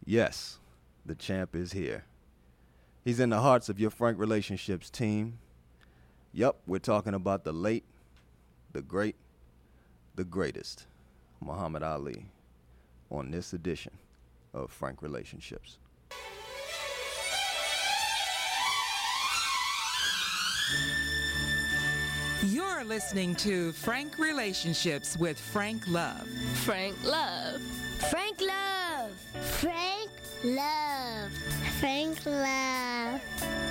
Yes, the champ is here. He's in the hearts of your Frank Relationships team. Yup, we're talking about the late, the great, the greatest, Muhammad Ali, on this edition of Frank Relationships. You're listening to Frank Relationships with Frank Love. Frank Love. Frank Love. Frank Love. Frank Love.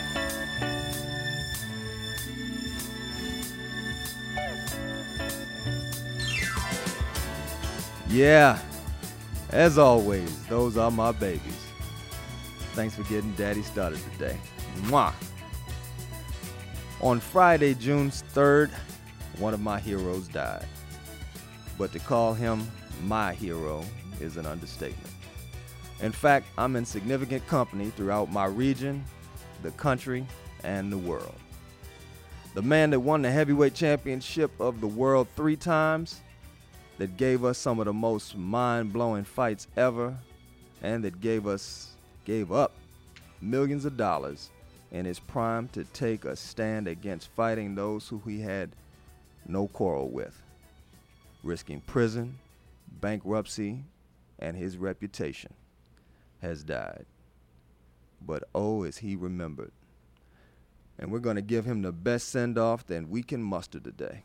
Yeah, as always, those are my babies. Thanks for getting Daddy started today. Mwah! On Friday, June 3rd, one of my heroes died. But to call him my hero is an understatement. In fact, I'm in significant company throughout my region, the country, and the world. The man that won the heavyweight championship of the world 3 times, that gave us some of the most mind-blowing fights ever, and that gave up millions of dollars in his prime to take a stand against fighting those who he had no quarrel with, risking prison, bankruptcy, and his reputation, has died. But oh, is he remembered. And we're going to give him the best send-off that we can muster today.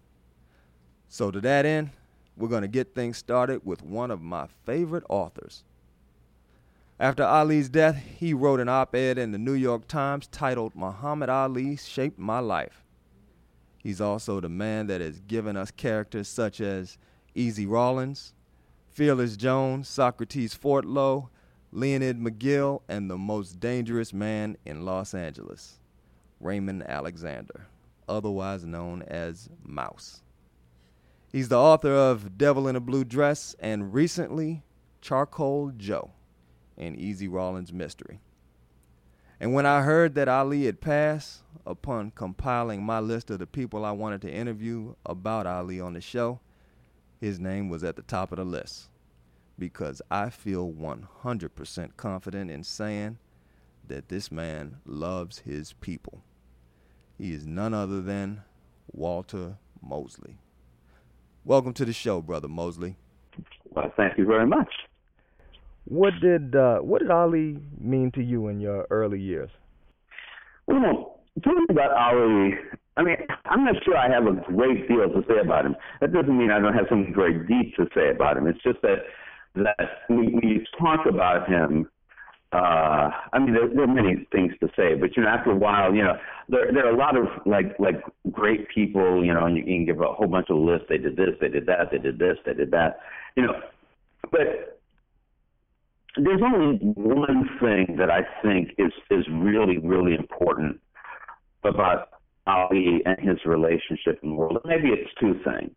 So to that end, we're going to get things started with one of my favorite authors. After Ali's death, he wrote an op-ed in the New York Times titled "Muhammad Ali Shaped My Life." He's also the man that has given us characters such as Easy Rawlins, Fearless Jones, Socrates Fortlow, Leonid McGill, and the most dangerous man in Los Angeles, Raymond Alexander, otherwise known as Mouse. He's the author of Devil in a Blue Dress and recently Charcoal Joe and Easy Rawlins Mystery. And when I heard that Ali had passed, upon compiling my list of the people I wanted to interview about Ali on the show, his name was at the top of the list because I feel 100% confident in saying that this man loves his people. He is none other than Walter Mosley. Welcome to the show, Brother Mosley. Well, thank you very much. What did Ali mean to you in your early years? Well, talking about Ali, I mean, I'm not sure I have a great deal to say about him. That doesn't mean I don't have something very deep to say about him. It's just that when you talk about him, I mean, there are many things to say, but after a while, there are a lot of like great people, and you can give a whole bunch of lists. They did this, they did that, they did this, they did that, but there's only one thing that I think is really, really important about Ali and his relationship in the world. Maybe it's 2 things.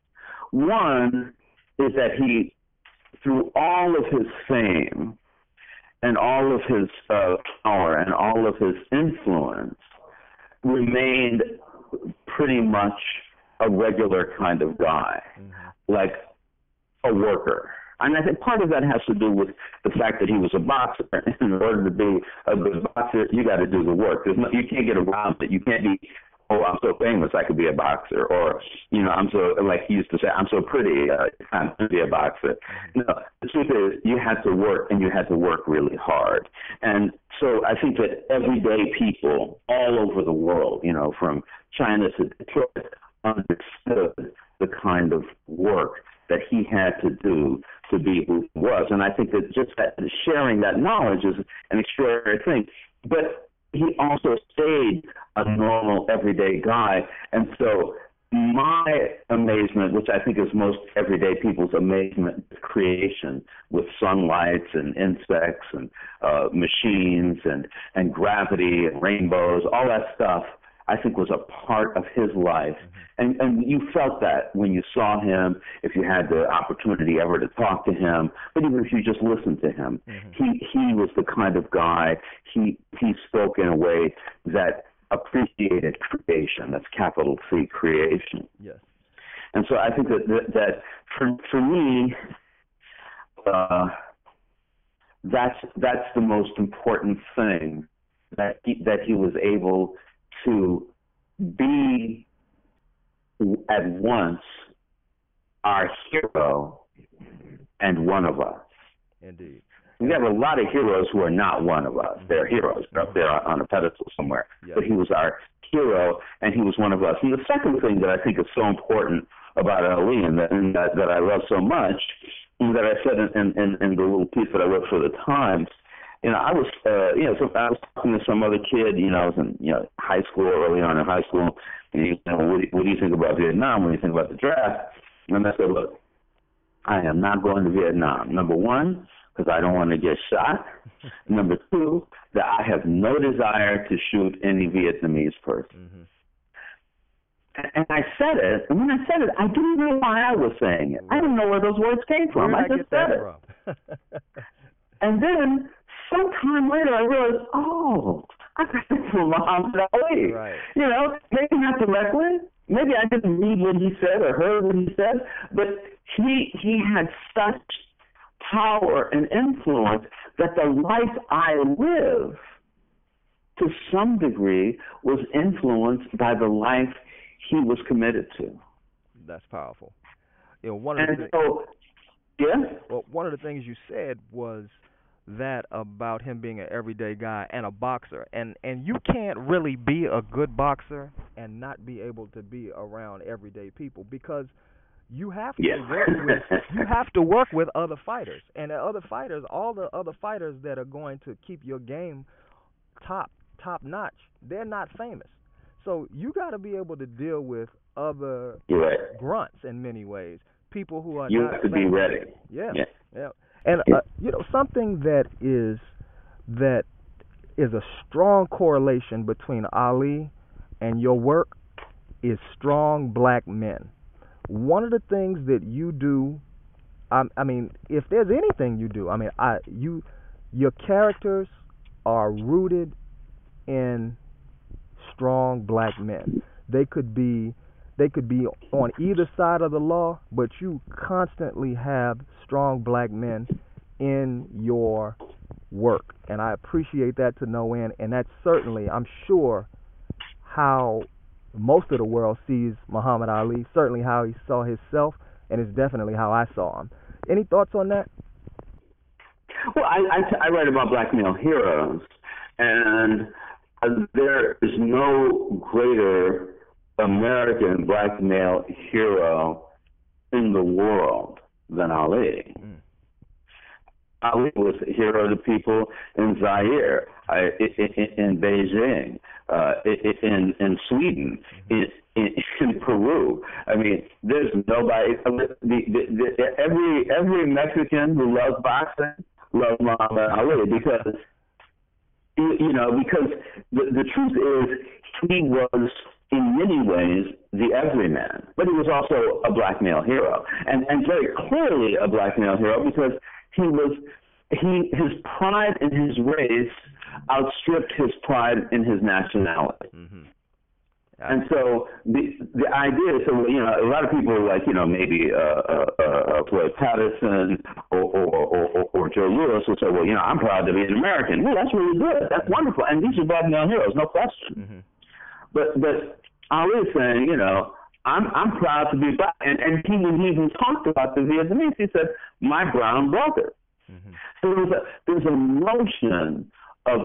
One is that he, through all of his fame and all of his power and all of his influence, remained pretty much a regular kind of guy, like a worker. And I think part of that has to do with the fact that he was a boxer. In order to be a good boxer, you got to do the work. You can't get around it. You can't be, oh, I'm so famous, I could be a boxer. Or, I'm so, like he used to say, I'm so pretty, I can be a boxer. No, the truth is, you had to work, and you had to work really hard. And so I think that everyday people all over the world, from China to Detroit, understood the kind of work that he had to do to be who he was. And I think that just that sharing that knowledge is an extraordinary thing. But he also stayed a normal, everyday guy. And so my amazement, which I think is most everyday people's amazement, with creation, with sunlights and insects and machines and gravity and rainbows, all that stuff, I think was a part of his life. And you felt that when you saw him, if you had the opportunity ever to talk to him, but even if you just listened to him, he was the kind of guy, he spoke in a way that appreciated creation. That's capital C, creation. Yes. And so I think that for me, that's the most important thing, that he was able to be at once our hero and one of us. Indeed. We have a lot of heroes who are not one of us. They're heroes. They're up there on a pedestal somewhere. Yes. But he was our hero, and he was one of us. And the second thing that I think is so important about Ali, and that I love so much, and that I said in the little piece that I wrote for the Times, I was I was talking to some other kid, I was in high school, early on in high school, and what do you think about Vietnam? What do you think about the draft? And I said, look, I am not going to Vietnam. Number one, because I don't want to get shot. Number two, that I have no desire to shoot any Vietnamese person. Mm-hmm. And I said it, and when I said it, I didn't know why I was saying it. I didn't know where those words came from. I just said it. And then sometime later, I realized, I got this from Muhammad Ali. Right. Maybe not directly. Maybe I didn't read what he said or heard what he said, but he had such power and influence that the life I live, to some degree, was influenced by the life he was committed to. That's powerful. One of the things you said was that about him being an everyday guy and a boxer, and you can't really be a good boxer and not be able to be around everyday people, because you have to work with other fighters, and all the other fighters that are going to keep your game top notch, they're not famous. So you got to be able to deal with other grunts in many ways, people who are not famous. You have to be ready. Yeah. And something that is a strong correlation between Ali and your work is strong black men. One of the things that you do, if there's anything you do, your characters are rooted in strong black men. They could be on either side of the law, but you constantly have strong black men in your work, and I appreciate that to no end. And that's certainly, I'm sure, how most of the world sees Muhammad Ali, certainly how he saw himself, and it's definitely how I saw him. Any thoughts on that? Well, I write about black male heroes, and there is no greater American black male hero in the world than Ali. Ali was a hero to people in Zaire, in Beijing, in Sweden, in Peru. There's nobody. Every Mexican who loves boxing loves Muhammad Ali, because the truth is he was in many ways the everyman, but he was also a black male hero, and very clearly a black male hero, because his pride in his race outstripped his pride in his nationality. Mm-hmm. And so the idea is, a lot of people maybe Floyd Patterson or Joe Lewis will say, well, I'm proud to be an American. Well, that's really good. That's wonderful. And these are black male heroes, no question. Mm-hmm. But Ali is saying, I'm proud to be black. And he even talked about the Vietnamese. He said, my brown brother. Mm-hmm. So there's a notion of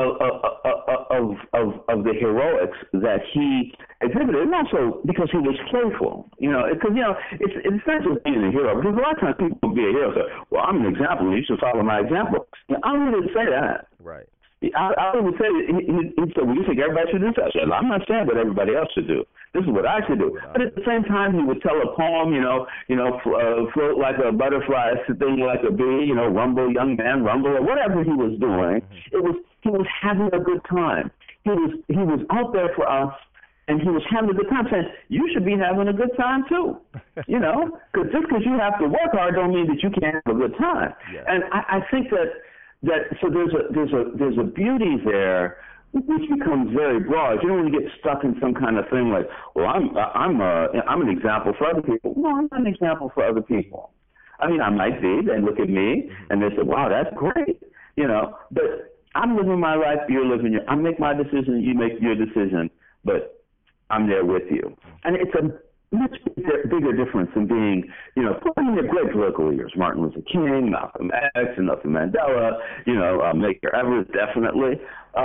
the heroics that he exhibited, and also because he was playful. It's not just being a hero, because a lot of times people will be a hero. So, well, I'm an example. You should follow my example. I wouldn't say that. Right. I would say he said, well, you think everybody should do that? I'm not saying what everybody else should do. This is what I should do. But at the same time, he would tell a poem, float like a butterfly, sting like a bee, rumble, young man, rumble, or whatever he was doing. Mm-hmm. He was having a good time. He was out there for us, and he was having a good time, saying, you should be having a good time too. Because just because you have to work hard don't mean that you can't have a good time. Yeah. And I think that so there's a beauty there which becomes very broad. You don't want to get stuck in some kind of thing like, well, I'm an example for other people. No, I'm not an example for other people. I might be. They look at me and they say, wow, that's great. you know. But I'm living my life, you're living your. I make my decision, you make your decision, but I'm there with you. And it's a much bigger difference than being, you know, I mean, they're great political leaders, Martin Luther King, Malcolm X, and Nelson Mandela, you know, Medgar Evers, definitely.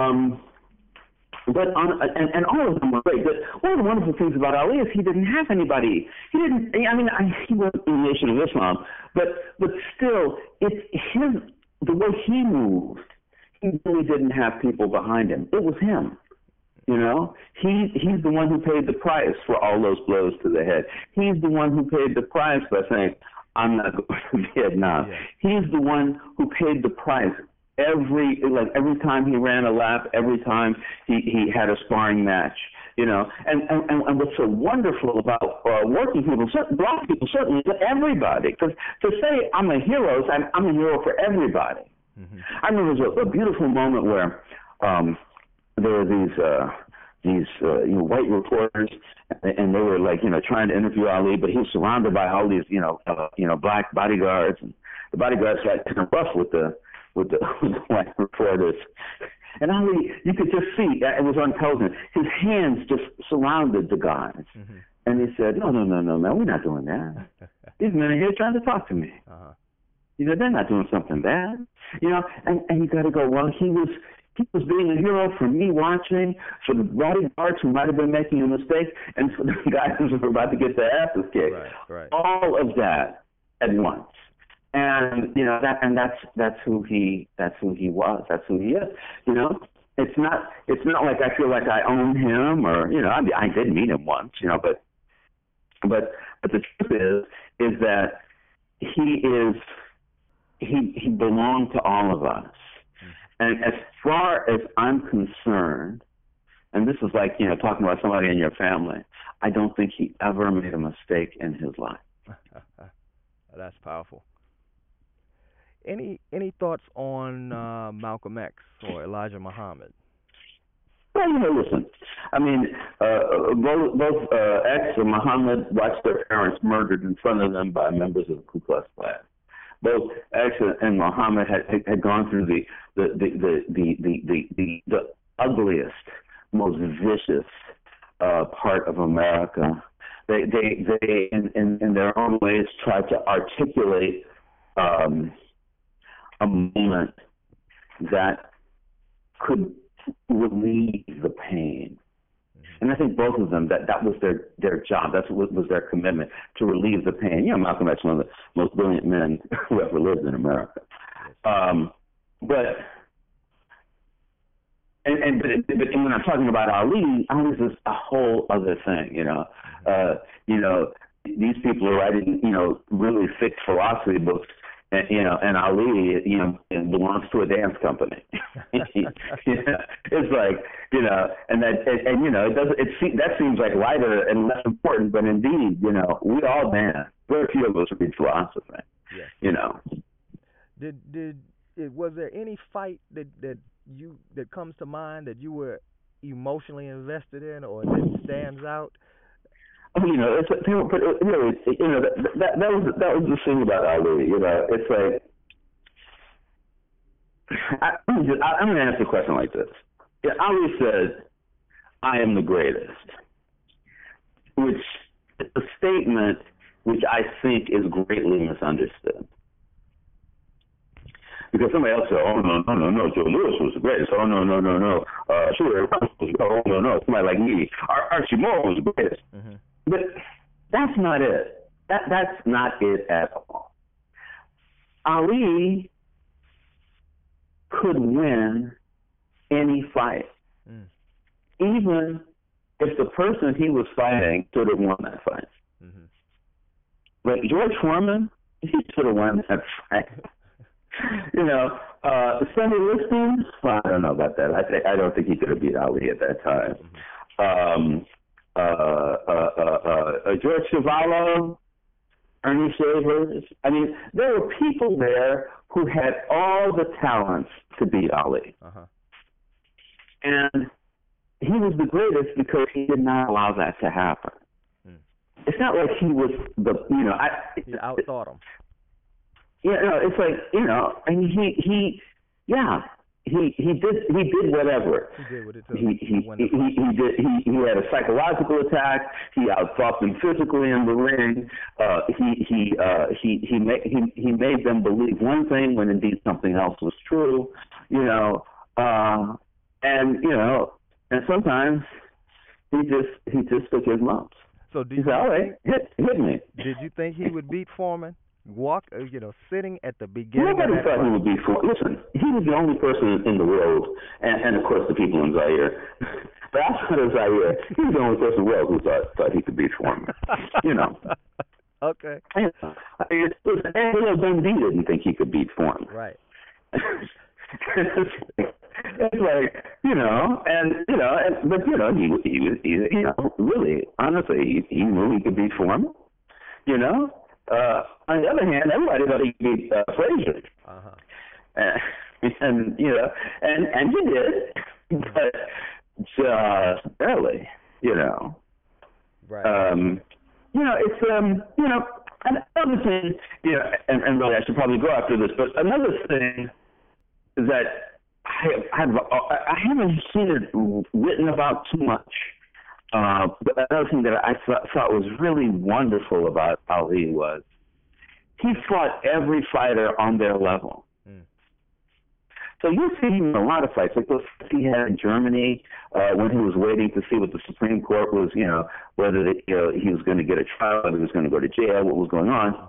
But and all of them were great. But one of the wonderful things about Ali is he didn't have anybody. He didn't. I mean, he wasn't in the Nation of Islam, but still, it's the way he moved. He really didn't have people behind him. It was him. You know, he's the one who paid the price for all those blows to the head. He's the one who paid the price by saying, "I'm not going to Vietnam." Yeah. He's the one who paid the price every time he ran a lap, every time he had a sparring match. You know, and what's so wonderful about working people, black people, certainly, but everybody, because to say I'm a hero, I'm a hero for everybody. Mm-hmm. I remember there was a beautiful moment where there were these white reporters, and they were trying to interview Ali, but he was surrounded by all these black bodyguards, and the bodyguards got kind of rough with the white reporters. And Ali, you could just see, it was on television, his hands just surrounded the guys. Mm-hmm. And he said, no, man, we're not doing that. These men are here trying to talk to me. Uh-huh. They're not doing something bad. And you got to go, well, he was being a hero for me watching, for the bodyguards who might have been making a mistake, and for the guys who were about to get their asses kicked. Right. All of that at once. And that's who he was. That's who he is. It's not like I feel like I own him, or I did meet him once, but the truth is that he belonged to all of us. And as far as I'm concerned, and this is like talking about somebody in your family, I don't think he ever made a mistake in his life. That's powerful. Any thoughts on Malcolm X or Elijah Muhammad? Well, listen. I mean, both X and Muhammad watched their parents murdered in front of them by members of the Ku Klux Klan. Both X and Muhammad had gone through the ugliest, most vicious part of America. They in their own ways tried to articulate a moment that could relieve the pain. And I think both of them, that was their job. That's what was their commitment, to relieve the pain. Malcolm X, one of the most brilliant men who ever lived in America. But when I'm talking about Ali is a whole other thing. These people are writing, really thick philosophy books. And Ali, belongs to a dance company. It's like, that seems like lighter and less important, but indeed, we all dance. Very few of us read philosophy. Yes. Was there any fight that comes to mind that you were emotionally invested in, or that stands out? That was the thing about Ali. It's like, I'm going to ask a question like this. Ali said, "I am the greatest," which is a statement which I think is greatly misunderstood. Because somebody else said, "Oh no, Joe Louis was the greatest." "Oh no, sure, oh no, somebody like me, Archie Moore was the greatest." Mm-hmm. But that's not it. That's not it at all. Ali could win any fight, even if the person he was fighting should have won that fight. Mm-hmm. But George Foreman, he should have won that fight. Sonny Liston, well, I don't know about that. I don't think he could have beat Ali at that time. Mm-hmm. George Chuvalo, Ernie Shavers. I mean, there were people there who had all the talents to beat Ali. Uh-huh. And he was the greatest because he did not allow that to happen. It's not like he was he outthought him. It's like, and he yeah, he did whatever. He did what it took. He had a psychological attack. He outthought them physically in the ring. He made them believe one thing when indeed something else was true. And sometimes he just took his lumps. So he said, "All right, hit me." Did you think he would beat Foreman? Sitting at the beginning. Nobody thought he would beat Foreman. Listen, he was the only person in the world, and of course the people in Zaire. But outside of Zaire, he was the only person in the world who thought he could beat Foreman. Okay. Angelo Dundee didn't think he could beat Foreman. Right. It's like, but he was really, honestly, he knew he could beat Foreman. On the other hand, everybody thought he could beat Frazier. And he did, but just barely, Right. It's another thing, and really I should probably go after this, but another thing that I haven't seen it written about too much. But another thing that I thought was really wonderful about Ali was he fought every fighter on their level. So you see him in a lot of fights, like those he had in Germany when he was waiting to see what the Supreme Court was, whether he was going to get a trial, whether he was going to go to jail, what was going on.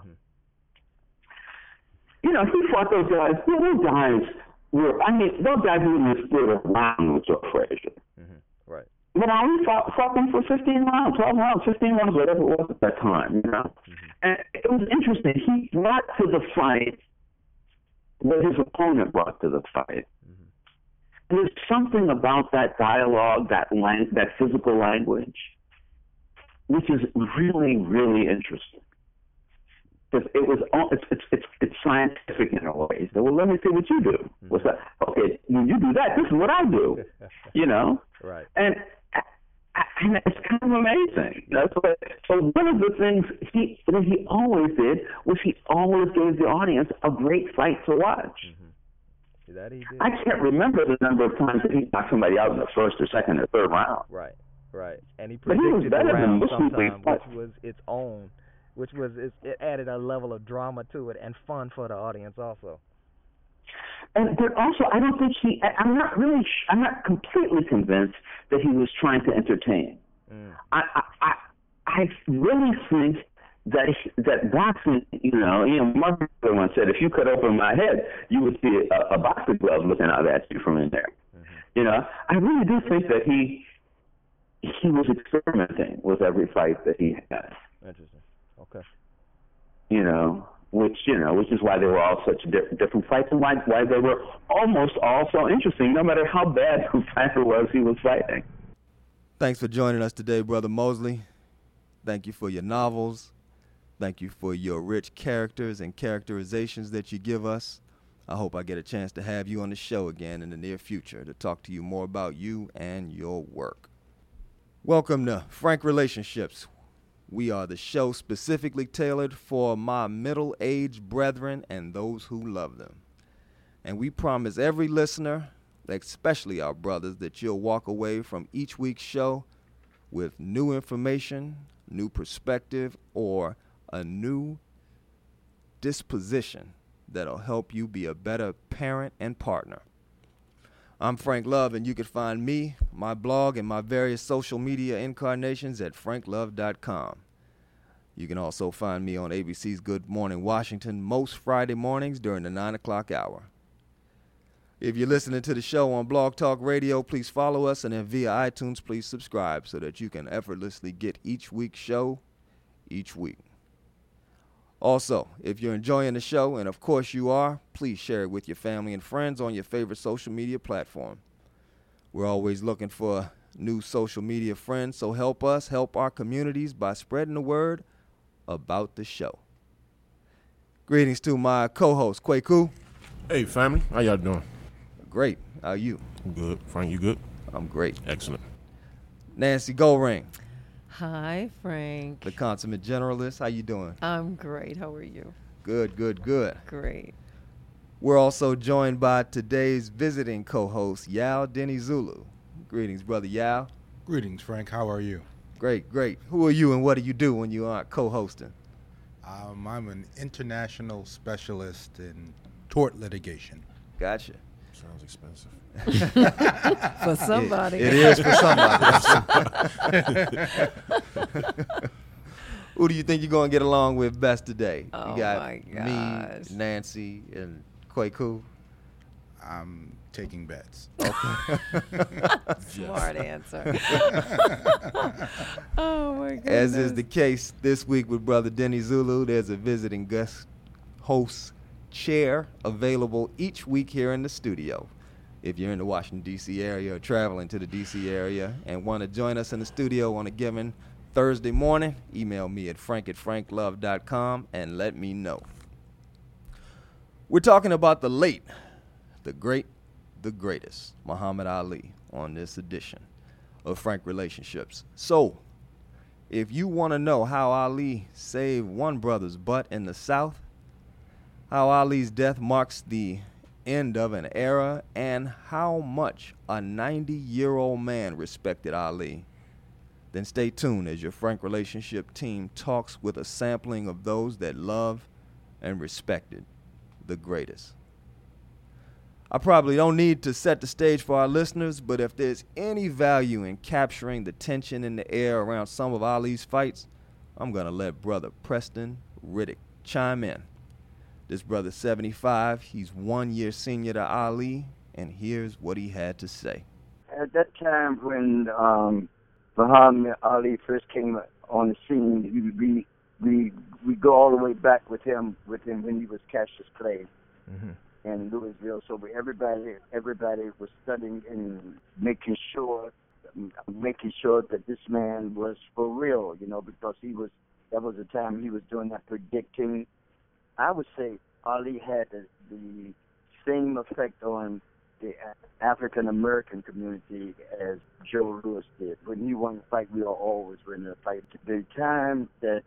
He fought those guys. Those guys wouldn't have stood around with Joe Frazier. Right. But Ali fought them for 15 rounds, 12 rounds, 15 rounds, whatever it was at that time, And it was interesting. He brought to the fight what his opponent brought to the fight. And there's something about that dialogue, that physical language, which is really, really interesting. Because it's scientific in a way. So, well, let me see what you do. What's that? Okay, when you do that, this is what I do. Right. And it's kind of amazing. So one of the things he always did was he always gave the audience a great fight to watch. That he did. I can't remember the number of times that he knocked somebody out in the first or second or third round. Right. And he but he was predicted better the round than sometime, which was its own. It added a level of drama to it and fun for the audience also. But also, I don't think I'm not completely convinced that he was trying to entertain. I really think that boxing, Mark once said, if you cut open my head, you would see a boxing glove looking out at you from in there. I really do think that he was experimenting with every fight that he had. Interesting. Okay. Which is why they were all such different fights and why they were almost all so interesting, no matter how bad the fighter was he was fighting. Thanks for joining us today, Brother Mosley. Thank you for your novels. Thank you for your rich characters and characterizations that you give us. I hope I get a chance to have you on the show again in the near future to talk to you more about you and your work. Welcome to Frank Relationships. We are the show specifically tailored for my middle-aged brethren and those who love them. And we promise every listener, especially our brothers, that you'll walk away from each week's show with new information, new perspective, or a new disposition that'll help you be a better parent and partner. I'm Frank Love, and you can find me, my blog, and my various social media incarnations at franklove.com. You can also find me on ABC's Good Morning Washington most Friday mornings during the 9 o'clock hour. If you're listening to the show on Blog Talk Radio, please follow us, and then via iTunes, please subscribe so that you can effortlessly get each week's show each week. Also, if you're enjoying the show, and of course you are, please share it with your family and friends on your favorite social media platform. We're always looking for new social media friends, so help us help our communities by spreading the word about the show. Greetings to my co-host, Kwaku. Hey, family. How y'all doing? Great. How are you? Good. Frank, you good? I'm great. Excellent. Nancy Goldring, Hi, Frank. the consummate generalist. How you doing? I'm great. How are you? Good. Great. We're also joined by today's visiting co-host, Yao Denny Zulu. Greetings, Brother Yao. Greetings, Frank. How are you? Great, great. Who are you and what do you do when you aren't co-hosting? I'm an international specialist in tort litigation. Gotcha. Sounds expensive. For somebody. It is for somebody. Who do you think you're going to get along with best today? Oh, you got my gosh. me, Nancy, and Kwaku. I'm taking bets. Smart answer. Oh, my goodness. As is the case this week with Brother Denny Zulu, there's a visiting guest host chair available each week here in the studio. If you're in the Washington, D.C. area or traveling to the D.C. area and want to join us in the studio on a given Thursday morning, email me at frank@franklove.com and let me know. We're talking about the late, the great, the greatest, Muhammad Ali on this edition of Frank Relationships. So, if you want to know how Ali saved one brother's butt in the South, how Ali's death marks the end of an era, and how much a 90-year-old man respected Ali, then stay tuned as your Frank Relationship team talks with a sampling of those that love and respected the greatest. I probably don't need to set the stage for our listeners, but if there's any value in capturing the tension in the air around some of Ali's fights, I'm going to let Brother Preston Riddick chime in. This brother's 75. He's 1 year senior to Ali, and here's what he had to say. At that time when Muhammad Ali first came on the scene, we go all the way back with him when he was Cassius Clay in Louisville. So everybody was studying and making sure that this man was for real, because that was the time he was doing that predicting. I would say Ali had the same effect on the African American community as Joe Louis did. When he won the fight, we all always were in the fight. The time that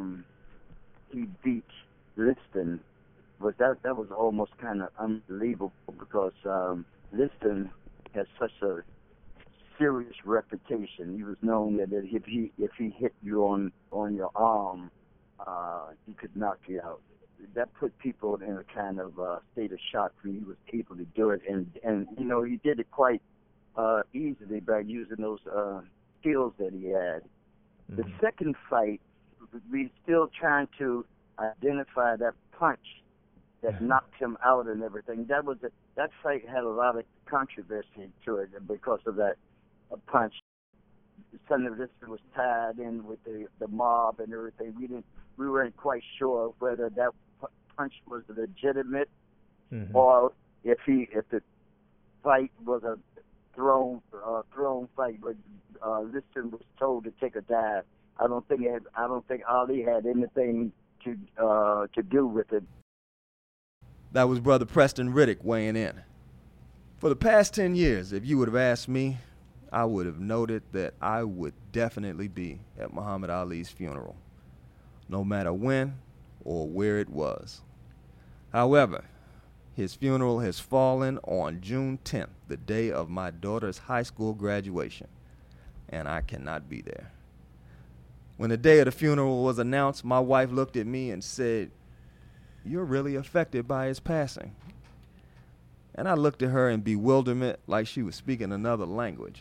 he beat Liston that was almost kind of unbelievable, because Liston has such a serious reputation. He was known that if he hit you on your arm, he could knock you out. That put people in a kind of state of shock when he was able to do it, and he did it quite easily by using those skills that he had. The second fight, we're still trying to identify that punch that knocked him out and everything. That fight had a lot of controversy to it because of that punch. Senator Liston was tied in with the mob and everything. We weren't quite sure whether that punch was legitimate or if the fight was a thrown fight. But Liston was told to take a dive. I don't think Ali had anything to do with it. That was Brother Preston Riddick weighing in. For the past 10 years, if you would have asked me, I would have noted that I would definitely be at Muhammad Ali's funeral, no matter when or where it was. However, his funeral has fallen on June 10th, the day of my daughter's high school graduation, and I cannot be there. When the day of the funeral was announced, my wife looked at me and said, "You're really affected by his passing." And I looked at her in bewilderment like she was speaking another language.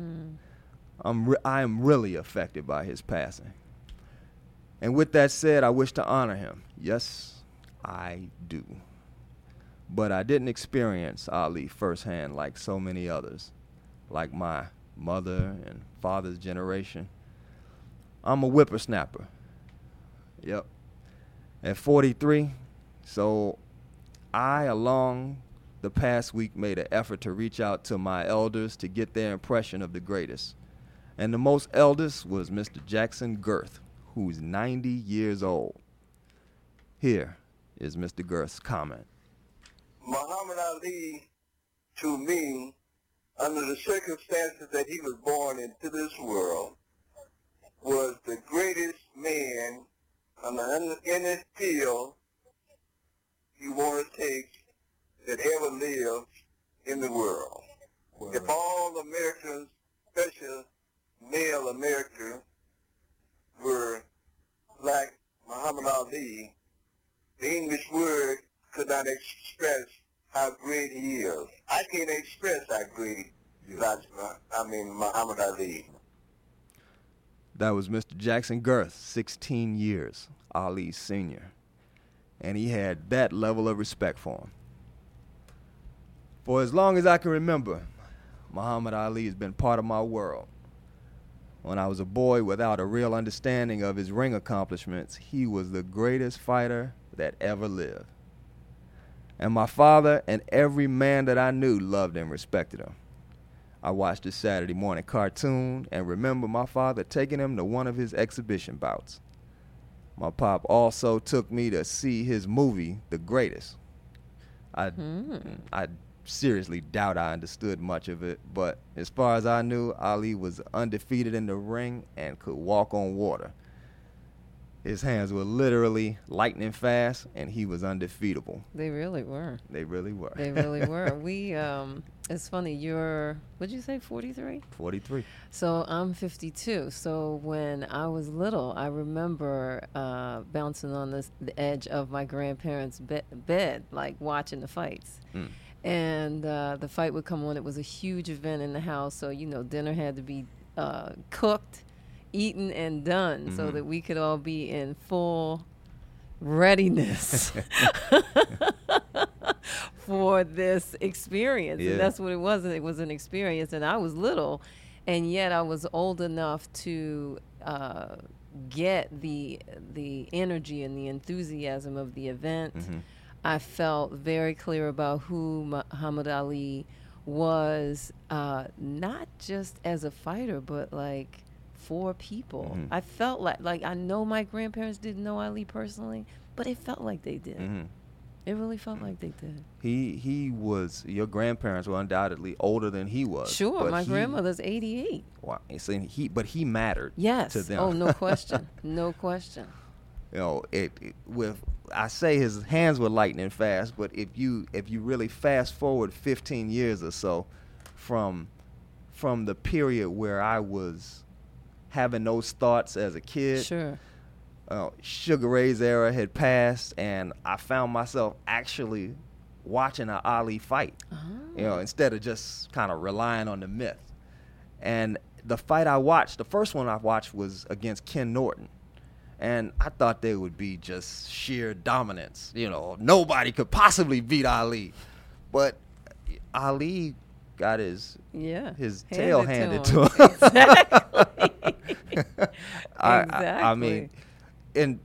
I am really affected by his passing. And with that said, I wish to honor him. Yes, I do. But I didn't experience Ali firsthand like so many others, like my mother and father's generation. I'm a whippersnapper. Yep. At 43, so I, along the past week, made an effort to reach out to my elders to get their impression of the greatest. And the most eldest was Mr. Jackson Girth, who's 90 years old. Here is Mr. Girth's comment. Muhammad Ali, to me, under the circumstances that he was born into this world, was the greatest man in his field you want to take that ever lived in the world. If all Americans, especially male America, were like Muhammad Ali, the English word could not express how great he is. I can't express how great Muhammad Ali. That was Mr. Jackson Girth, 16 years, Ali's senior. And he had that level of respect for him. For as long as I can remember, Muhammad Ali has been part of my world. When I was a boy without a real understanding of his ring accomplishments, he was the greatest fighter that ever lived. And my father and every man that I knew loved and respected him. I watched his Saturday morning cartoon and remember my father taking him to one of his exhibition bouts. My pop also took me to see his movie, The Greatest. I seriously doubt I understood much of it, but as far as I knew, Ali was undefeated in the ring and could walk on water. His hands were literally lightning fast, and he was undefeatable. They really were. They really were. They really were. We, it's funny, what'd you say, 43? 43. So I'm 52. So when I was little, I remember bouncing on the edge of my grandparents' bed, like watching the fights. And the fight would come on. It was a huge event in the house, so, dinner had to be cooked, eaten, and done so that we could all be in full readiness for this experience. Yeah. And that's what it was. It was an experience, and I was little, and yet I was old enough to get the energy and the enthusiasm of the event. I felt very clear about who Muhammad Ali was, not just as a fighter, but like for people. I felt like I know my grandparents didn't know Ali personally, but it felt like they did. It really felt like they did. He was, your grandparents were undoubtedly older than he was. Sure, my grandmother's 88. Wow, but he mattered. Yes. To them. Oh, no question. No question. I say his hands were lightning fast, but if you really fast forward 15 years or so from the period where I was having those thoughts as a kid, sure, Sugar Ray's era had passed, and I found myself actually watching an Ali fight, instead of just kind of relying on the myth. And the fight I watched, the first one I watched was against Ken Norton. And I thought they would be just sheer dominance. Nobody could possibly beat Ali. But Ali got his tail handed to him. Exactly. I mean, and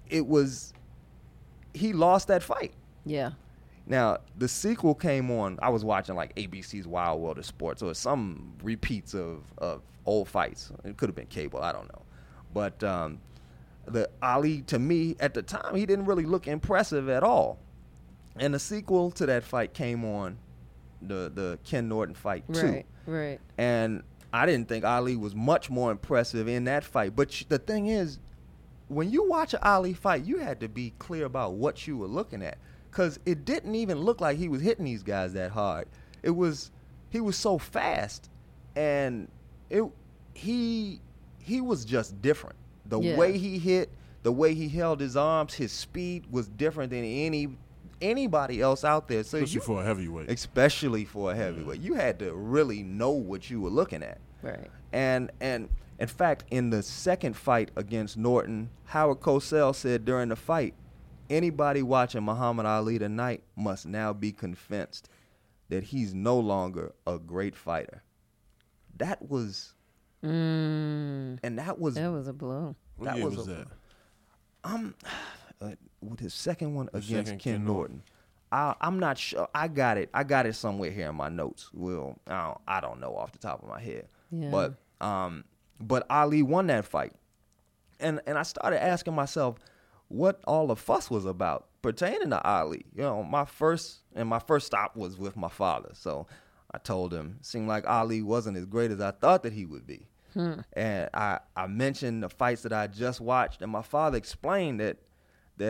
he lost that fight. Yeah. Now, the sequel came on. I was watching like ABC's Wild World of Sports, or some repeats of old fights. It could have been cable. I don't know. But the Ali, to me, at the time, he didn't really look impressive at all. And the sequel to that fight came on, the Ken Norton fight, too. Right. And I didn't think Ali was much more impressive in that fight. But the thing is, when you watch an Ali fight, you had to be clear about what you were looking at. Because it didn't even look like he was hitting these guys that hard. He was so fast. And he was just different. The way he hit, the way he held his arms, his speed was different than anybody else out there. So especially for a heavyweight. Especially for a heavyweight. You had to really know what you were looking at. Right. And in fact, in the second fight against Norton, Howard Cosell said during the fight, anybody watching Muhammad Ali tonight must now be convinced that he's no longer a great fighter. That was... and that was a blow. What year was that? With his second one against Ken Norton. I'm not sure. I got it somewhere here in my notes. Well, I don't know off the top of my head. Yeah. But Ali won that fight, and I started asking myself what all the fuss was about pertaining to Ali. My first stop was with my father, so I told him it seemed like Ali wasn't as great as I thought that he would be. And I mentioned the fights that I just watched, and my father explained that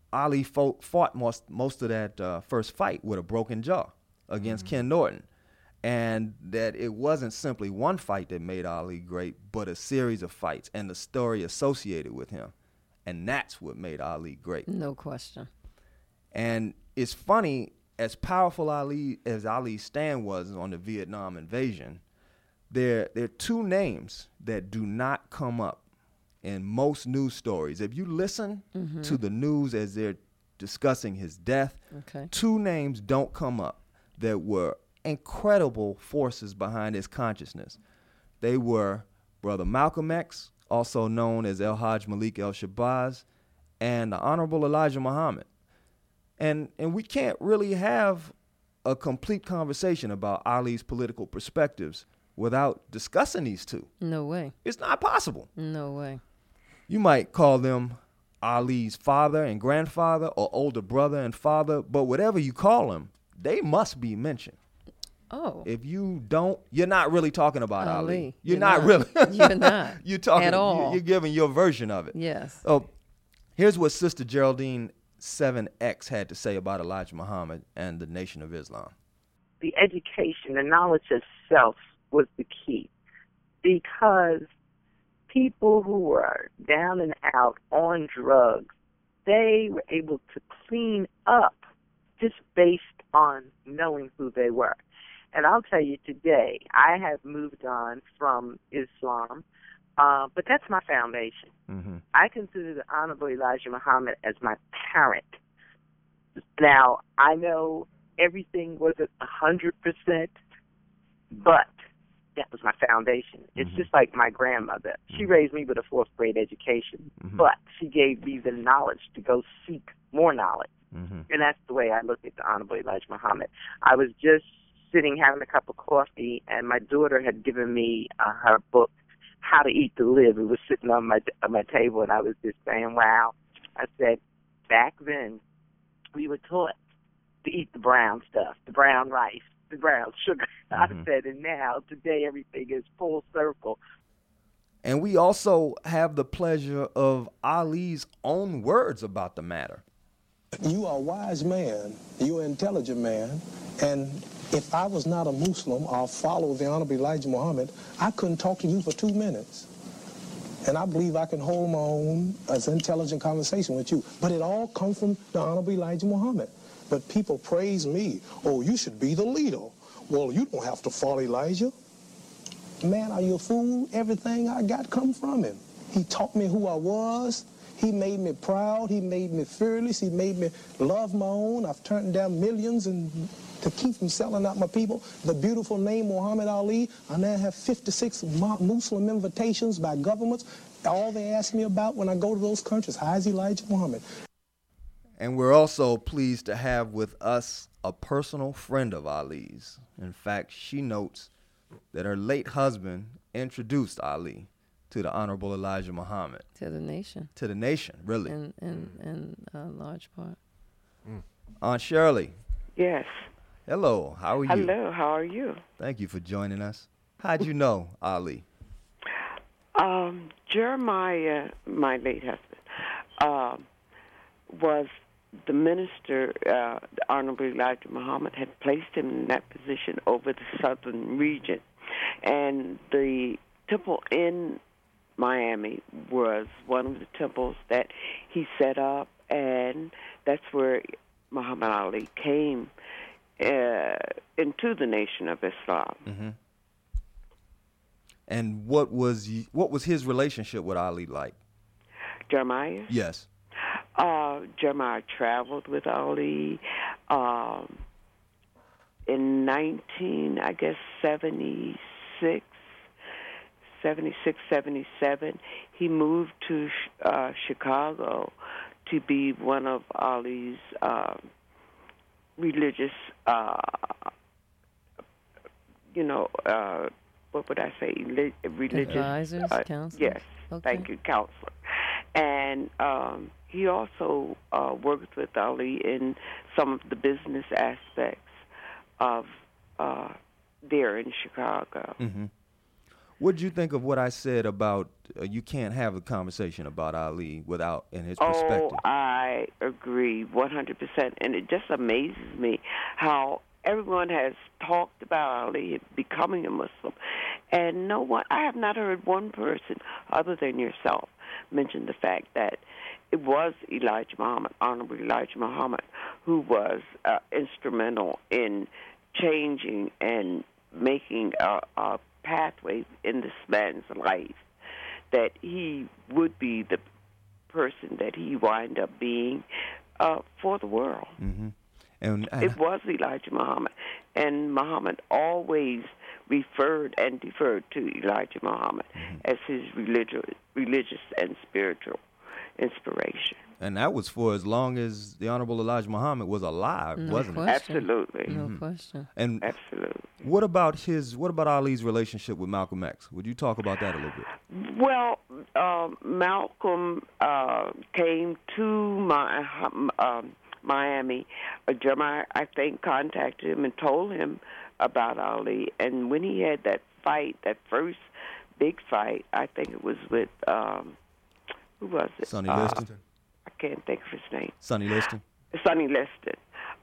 Ali fought most of that first fight with a broken jaw against Ken Norton. And that it wasn't simply one fight that made Ali great, but a series of fights and the story associated with him. And that's what made Ali great. No question. And it's funny, as powerful as Ali's stand was on the Vietnam invasion, there are two names that do not come up in most news stories. If you listen to the news as they're discussing his death, two names don't come up that were incredible forces behind his consciousness. They were Brother Malcolm X, also known as El Hajj Malik El-Shabazz, and the Honorable Elijah Muhammad. And we can't really have a complete conversation about Ali's political perspectives without discussing these two. No way. It's not possible. No way. You might call them Ali's father and grandfather or older brother and father, but whatever you call them, they must be mentioned. Oh. If you don't, you're not really talking about Ali. You're not really. You're not. You're talking at all. You're giving your version of it. Yes. Oh, here's what Sister Geraldine 7X had to say about Elijah Muhammad and the Nation of Islam. The education, the knowledge of self was the key, because people who were down and out on drugs, they were able to clean up just based on knowing who they were. And I'll tell you today, I have moved on from Islam, but that's my foundation. Mm-hmm. I consider the Honorable Elijah Muhammad as my parent. Now, I know everything wasn't 100%, but that was my foundation. It's just like my grandmother. She raised me with a 4th grade education, but she gave me the knowledge to go seek more knowledge. And that's the way I look at the Honorable Elijah Muhammad. I was just sitting having a cup of coffee, and my daughter had given me her book, How to Eat to Live. It was sitting on my table, and I was just saying, wow. I said, back then, we were taught to eat the brown stuff, the brown rice, the brown sugar. I said, and now, today, everything is full circle. And we also have the pleasure of Ali's own words about the matter. You are a wise man, you're an intelligent man, and if I was not a Muslim or follow the Honorable Elijah Muhammad, I couldn't talk to you for 2 minutes. And I believe I can hold my own as an intelligent conversation with you. But it all comes from the Honorable Elijah Muhammad. But people praise me. Oh, you should be the leader. Well, you don't have to follow Elijah. Man, are you a fool? Everything I got come from him. He taught me who I was. He made me proud. He made me fearless. He made me love my own. I've turned down millions and to keep from selling out my people. The beautiful name Muhammad Ali. I now have 56 Muslim invitations by governments. All they ask me about when I go to those countries, how is Elijah Muhammad? And we're also pleased to have with us a personal friend of Ali's. In fact, she notes that her late husband introduced Ali to the Honorable Elijah Muhammad. To the nation. To the nation, really. In a large part. Aunt Shirley. Yes. Hello, how are you? Hello, how are you? Thank you for joining us. How'd you know Ali? Jeremiah, my late husband, was the minister, the Honorable Elijah Muhammad had placed him in that position over the southern region. And the temple in Miami was one of the temples that he set up, and that's where Muhammad Ali came into the Nation of Islam. Mm-hmm. And what was his relationship with Ali like? Jeremiah? Yes. Jeremiah traveled with Ali in 77. He moved to Chicago to be one of Ali's religious, what would I say? Religious advisors, counselors. Yes, okay. Thank you, counselor. And he also worked with Ali in some of the business aspects of there in Chicago. Mm-hmm. What did you think of what I said about you can't have a conversation about Ali without in his perspective? Oh, I agree 100%. And it just amazes me how everyone has talked about Ali becoming a Muslim. And no one, I have not heard one person other than yourself mention the fact that it was Elijah Muhammad, Honorable Elijah Muhammad, who was instrumental in changing and making a pathway in this man's life, that he would be the person that he wind up being for the world. Mm-hmm. And it was Elijah Muhammad, and Muhammad always referred and deferred to Elijah Muhammad as his religious and spiritual inspiration. And that was for as long as the Honorable Elijah Muhammad was alive, wasn't it? Absolutely. No question. And absolutely. What about Ali's relationship with Malcolm X? Would you talk about that a little bit? Well, Malcolm came to Miami. Jeremiah, I think, contacted him and told him about Ali. And when he had that fight, that first big fight, I think it was with, who was it? Sonny Liston. I can't think of his name. Sonny Liston. Sonny Liston.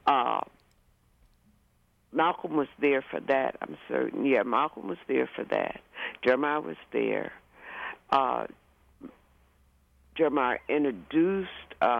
Malcolm was there for that, I'm certain. Yeah, Malcolm was there for that. Jeremiah was there. Jeremiah introduced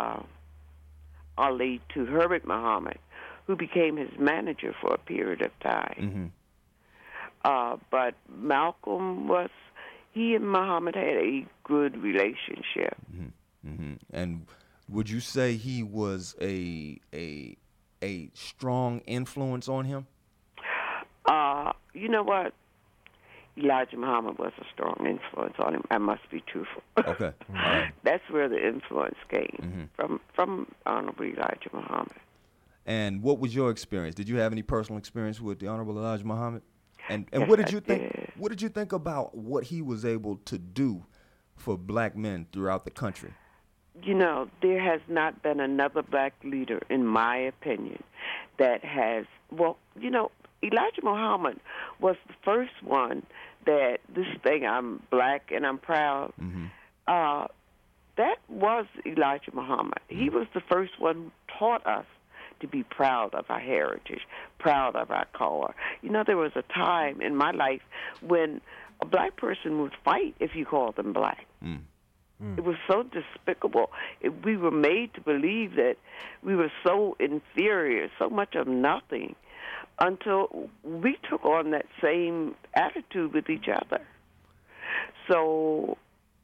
Ali to Herbert Muhammad, who became his manager for a period of time. But Malcolm he and Muhammad had a good relationship. And would you say he was a strong influence on him? You know what? Elijah Muhammad was a strong influence on him. I must be truthful. Okay. All right. That's where the influence came from Honorable Elijah Muhammad. And what was your experience? Did you have any personal experience with the Honorable Elijah Muhammad? And yes, what did you think? Did. What did you think about what he was able to do for black men throughout the country? You know, there has not been another black leader, in my opinion, that has. Well, you know, Elijah Muhammad was the first one that this thing, I'm black and I'm proud. That was Elijah Muhammad. He was the first one who taught us to be proud of our heritage, proud of our color. You know, there was a time in my life when a black person would fight if you called them black. It was so despicable. We were made to believe that we were so inferior, so much of nothing, until we took on that same attitude with each other. So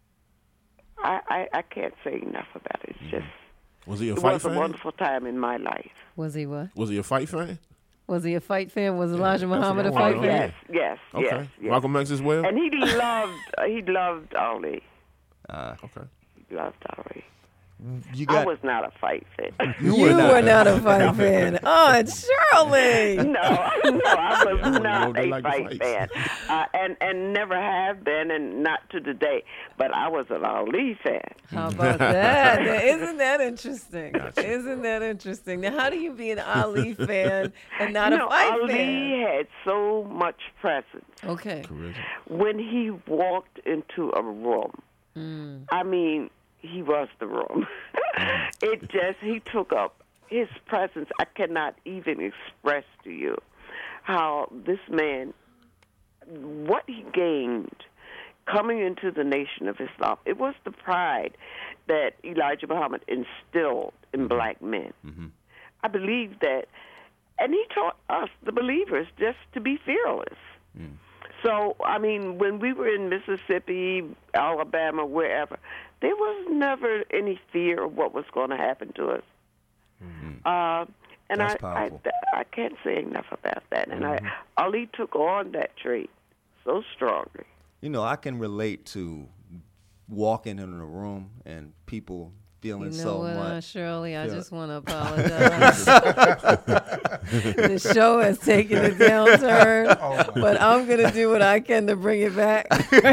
I can't say enough about it. It's just was he a fight fan? It was a wonderful time in my life. Was he what? Was he a fight fan? Was he a fight fan? Was Elijah Muhammad a fight fan? Yes. Okay. Yes. Malcolm X as well? And he loved Ali. Okay. He loved Ali. I was not a fight fan. You were not a fight fan. Aunt Shirley. No, I was not a fight fan. And never have been, and not to the day. But I was an Ali fan. How about that? Now, isn't that interesting? Isn't that interesting? Now, how do you be an Ali fan and not a fight Ali fan? Ali had so much presence. Okay. When he walked into a room, I mean, he was the room. He took up his presence. I cannot even express to you how this man, what he gained coming into the nation of Islam. It was the pride that Elijah Muhammad instilled in black men. I believe that, and he taught us, the believers, just to be fearless. So, I mean, when we were in Mississippi, Alabama, wherever, there was never any fear of what was going to happen to us. And I can't say enough about that. And Ali took on that trait so strongly. You know, I can relate to walking in a room and people feeling so much. Shirley, I just want to apologize. The show has taken a downturn, but I'm going to do what I can to bring it back.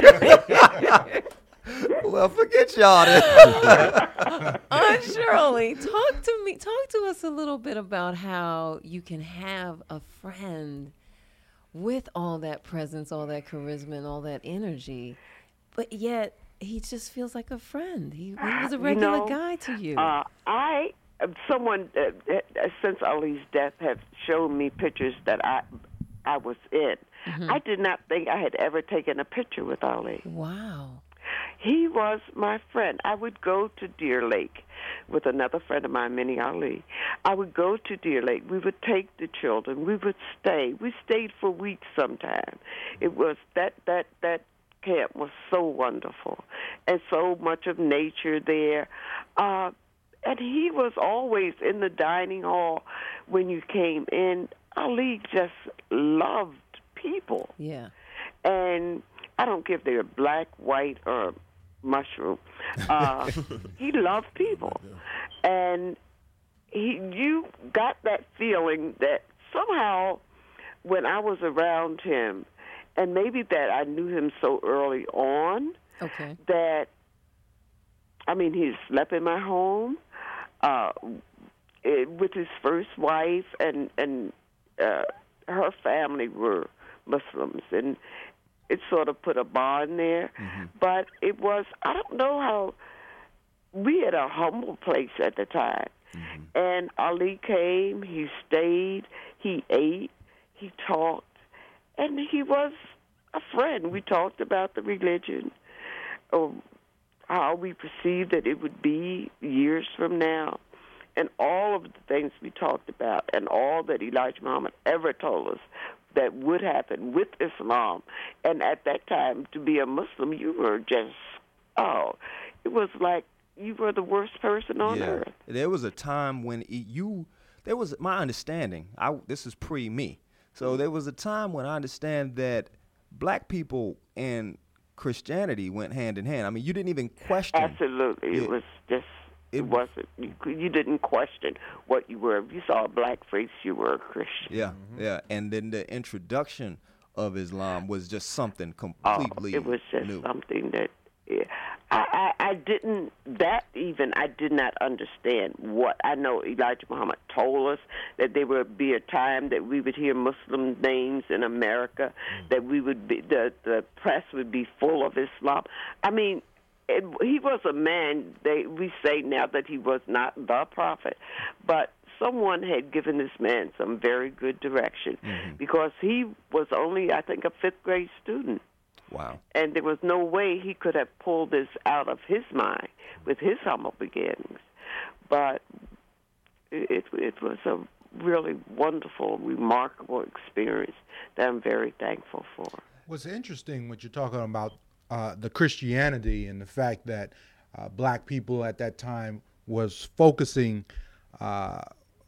Well, forget y'all then. Aunt Shirley, talk to us a little bit about how you can have a friend with all that presence, all that charisma, and all that energy, but yet he just feels like a friend. He was a regular guy to you. Someone since Ali's death have shown me pictures that I was in. I did not think I had ever taken a picture with Ali. Wow. He was my friend. I would go to Deer Lake with another friend of mine, Minnie Ali. I would go to Deer Lake. We would take the children. We would stay. We stayed for weeks sometime. It was that camp was so wonderful, and so much of nature there. And he was always in the dining hall when you came in. Ali just loved people. Yeah. And I don't care if they're black, white, or mushroom. He loved people. And you got that feeling that somehow when I was around him, and maybe that I knew him so early on, that, I mean, he slept in my home with his first wife, and her family were Muslims, and it sort of put a bond there. But it was, I don't know how, we had a humble place at the time. And Ali came, he stayed, he ate, he talked, and he was a friend. We talked about the religion, or how we perceived that it would be years from now, and all of the things we talked about, and all that Elijah Muhammad ever told us that would happen with Islam. And at that time, to be a Muslim, you were just, it was like you were the worst person on earth. There was a time when there was, my understanding, this is pre-me, so there was a time when I understand that black people and Christianity went hand in hand. I mean, you didn't even question. Absolutely. It was just, it wasn't, you didn't question what you were. If you saw a black face, you were a Christian. Yeah, yeah. And then the introduction of Islam was just something completely new. It was just something that, I did not understand what. I know Elijah Muhammad told us that there would be a time that we would hear Muslim names in America, that we would be, the press would be full of Islam. I mean, he was a man, we say now that he was not the prophet, but someone had given this man some very good direction, because he was only, I think, a fifth grade student. Wow. And there was no way he could have pulled this out of his mind with his humble beginnings. But it was a really wonderful, remarkable experience that I'm very thankful for. What's interesting when you're talking about the Christianity and the fact that black people at that time was focusing, were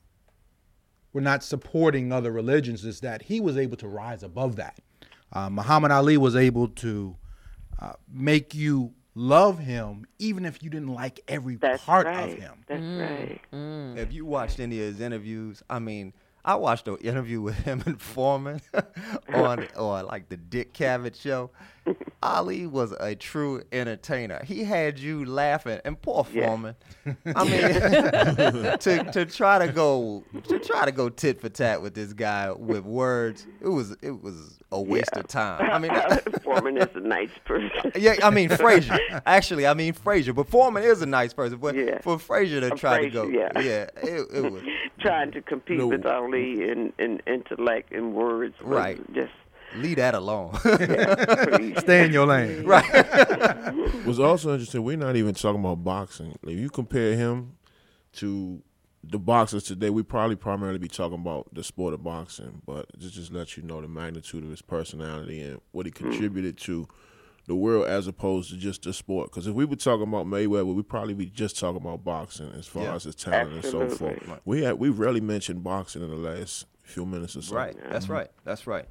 not supporting other religions, is that he was able to rise above that. Muhammad Ali was able to make you love him even if you didn't like every part of him. That's right. Have you watched any of his interviews? I mean, I watched an interview with him and Foreman on like the Dick Cavett show. Ali was a true entertainer. He had you laughing, and poor Foreman. I mean, to try to go tit for tat with this guy with words, it was a waste of time. I mean, Foreman is a nice person. Yeah, I mean Frazier. Actually, I mean Frazier, but Foreman is a nice person. But for Frazier to try to go, it was trying to compete with Ali in intellect and words. Right. Just leave that alone. Stay in your lane. Right. What's also interesting, we're not even talking about boxing. If you compare him to the boxers today, we probably primarily be talking about the sport of boxing, but just let you know the magnitude of his personality and what he contributed to the world as opposed to just the sport. Because if we were talking about Mayweather, we'd probably be just talking about boxing as far as his talent and so forth. We rarely mentioned boxing in the last few minutes or so. Right, that's right. That's right.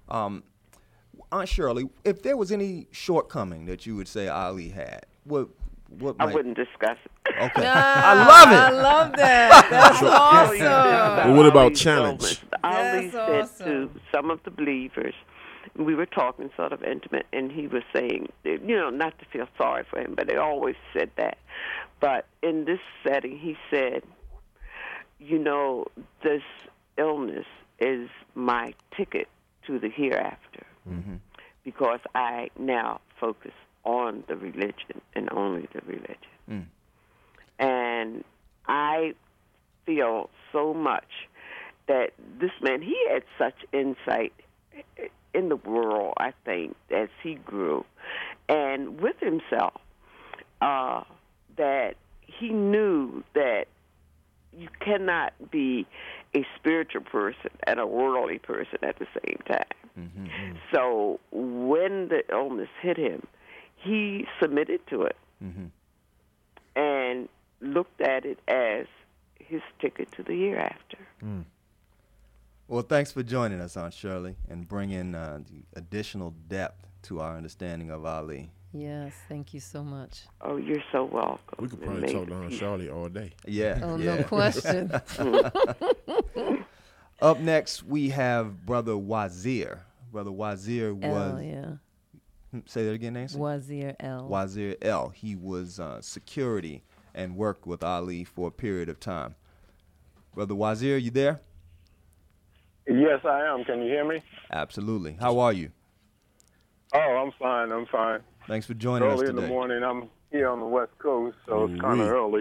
Aunt Shirley, if there was any shortcoming that you would say Ali had, what I wouldn't discuss it. Okay. I love it. I love that. That's awesome. Well, what about challenge? Ali said to some of the believers, we were talking sort of intimate, and he was saying, not to feel sorry for him, but they always said that. But in this setting, he said, this illness is my ticket to the hereafter, because I now focus on the religion and only the religion. And I feel so much that this man, he had such insight in the world, I think, as he grew, and with himself, that he knew that you cannot be a spiritual person and a worldly person at the same time. So when the illness hit him, he submitted to it and looked at it as his ticket to the hereafter. Well, thanks for joining us, Aunt Shirley, and bringing the additional depth to our understanding of Ali. Yes, thank you so much. Oh, you're so welcome. We could probably talk to Aunt Shirley all day. Yeah. Oh, no question. Up next, we have Brother Wazir. Brother Wazir was... Say that again, Nancy? Wazir L. Wazir L. He was security and worked with Ali for a period of time. Brother Wazir, you there? Yes, I am. Can you hear me? Absolutely. How are you? Oh, I'm fine. I'm fine. Thanks for joining us today. today. Early in the morning. I'm here on the West Coast, so it's kind of early.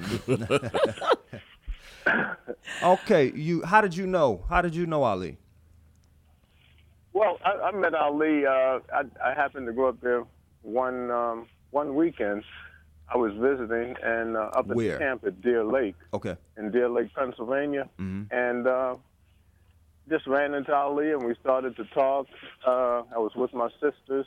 Okay. How did you know? How did you know Ali? Well, I met Ali. I happened to go up there one weekend. I was visiting and up at the camp at Deer Lake. Okay. In Deer Lake, Pennsylvania, and just ran into Ali and we started to talk. I was with my sisters,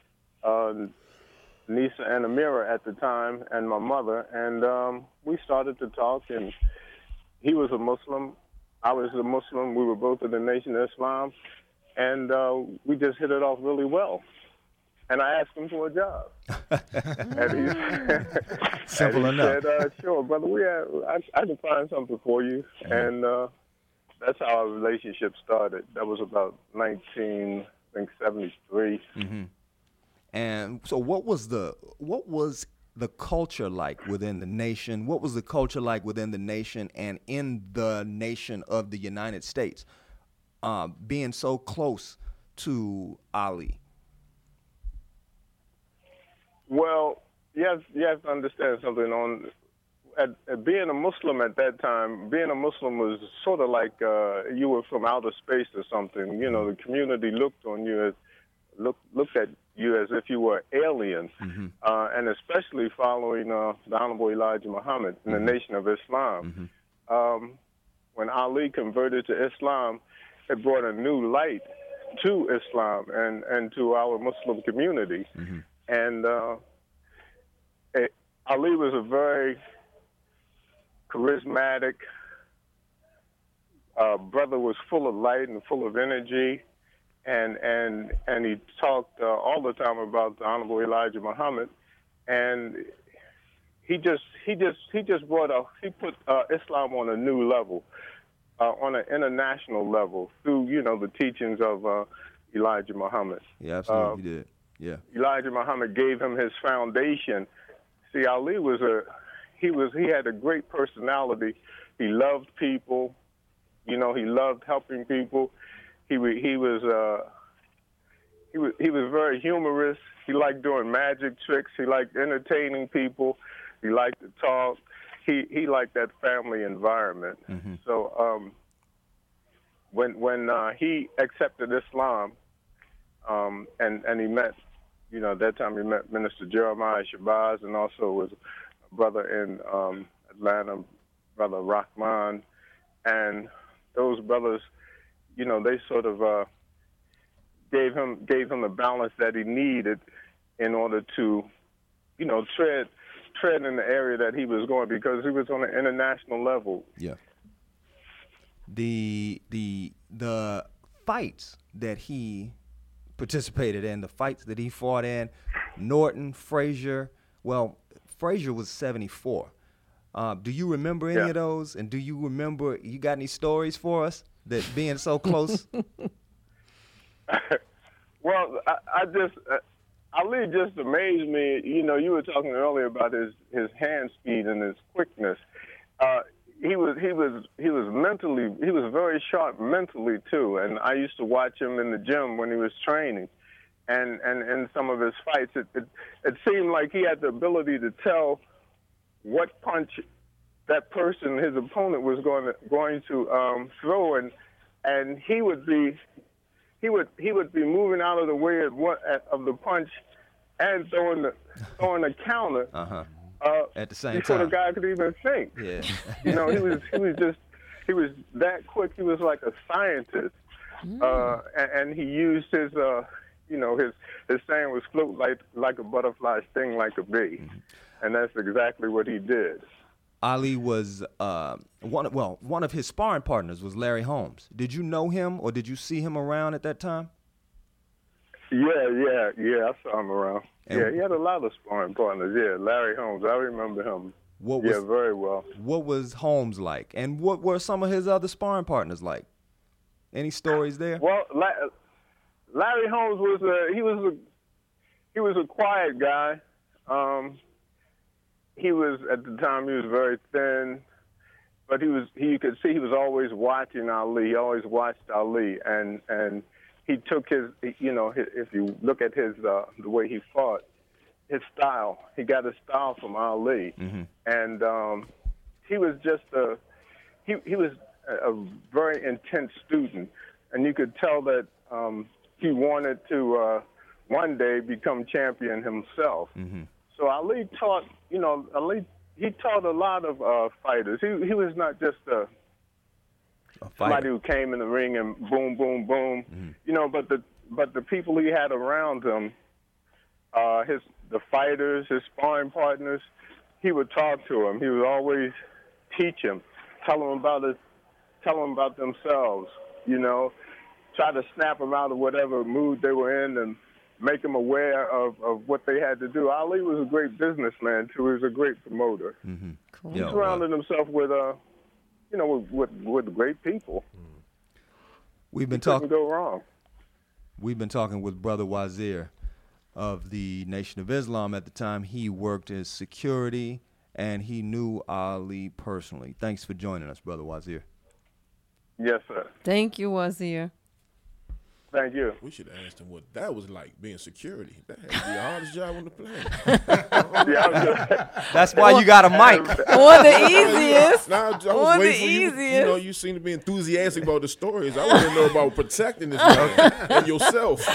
Nisa and Amira at the time, and my mother, and we started to talk. And he was a Muslim, I was a Muslim. We were both of the Nation of Islam, and we just hit it off really well. And I asked him for a job. And he, Simple and he enough. said, sure, brother, I can find something for you. And that's how our relationship started. That was about 1973. And so what was the culture like within the nation? What was the culture like within the nation and in the nation of the United States, being so close to Ali? Well, you have to understand something. At being a Muslim at that time, being a Muslim was sort of like you were from outer space or something. You know, the community looked on you looked at you as if you were alien, and especially following the Honorable Elijah Muhammad in the Nation of Islam. When Ali converted to Islam, it brought a new light to Islam and to our Muslim community. And Ali was a very charismatic brother, was full of light and full of energy, and he talked all the time about the Honorable Elijah Muhammad, and he put Islam on a new level, on an international level through the teachings of Elijah Muhammad. Yeah, absolutely, he did. Yeah. Elijah Muhammad gave him his foundation. See, Ali he had a great personality. He loved people. He loved helping people. He was very humorous. He liked doing magic tricks. He liked entertaining people. He liked to talk. He liked that family environment. So when he accepted Islam, and he met, at that time he met Minister Jeremiah Shabazz, and also was a brother in Atlanta, Brother Rahman, and those brothers, they sort of gave him the balance that he needed in order to, tread in the area that he was going, because he was on an international level. Yeah. The fights that he participated in, the fights that he fought in, Norton, Frazier. Well, Frazier was 74. Do you remember any of those? And do you remember, you got any stories for us that being so close? Well, Ali just amazed me. You were talking earlier about his hand speed and his quickness. he was very sharp mentally too, and I used to watch him in the gym when he was training, and in some of his fights, it seemed like he had the ability to tell what punch that person, his opponent, was going to throw, and he would be moving out of the way of the punch and throwing a counter. At the same before time, the guy could even think. Yeah. You know, he was that quick. He was like a scientist, and he used his his saying was float like a butterfly, sting like a bee, and that's exactly what he did. Ali was one of his sparring partners was Larry Holmes. Did you know him, or did you see him around at that time? Yeah, I saw him around. And he had a lot of sparring partners. Yeah, Larry Holmes, I remember him. Very well. What was Holmes like, and what were some of his other sparring partners like? Any stories there? Well, Larry Holmes was a quiet guy. He was at the time he was very thin, but you could see he was always watching Ali. He always watched Ali, and he took his, if you look at his the way he fought, his style. He got his style from Ali, and he was just he was a very intense student, and you could tell that he wanted to one day become champion himself. So Ali taught, he taught a lot of fighters. He was not just somebody who came in the ring and boom, boom, boom. But the people he had around him, the fighters, his sparring partners, he would talk to them. He would always teach them, tell them about themselves. Try to snap them out of whatever mood they were in and make them aware of what they had to do. Ali was a great businessman too. He was a great promoter. Cool. He surrounded himself with with great people. We've been talking. Go wrong. We've been talking with Brother Wazir of the Nation of Islam. At the time, he worked as security, and he knew Ali personally. Thanks for joining us, Brother Wazir. Yes, sir. Thank you, Wazir. Thank you. We should ask him what that was like, being security. That had to be the hardest job on the planet. That's why you got a mic. Or the easiest. I was waiting for you. You seem to be enthusiastic about the stories. I want to know about protecting this man and yourself.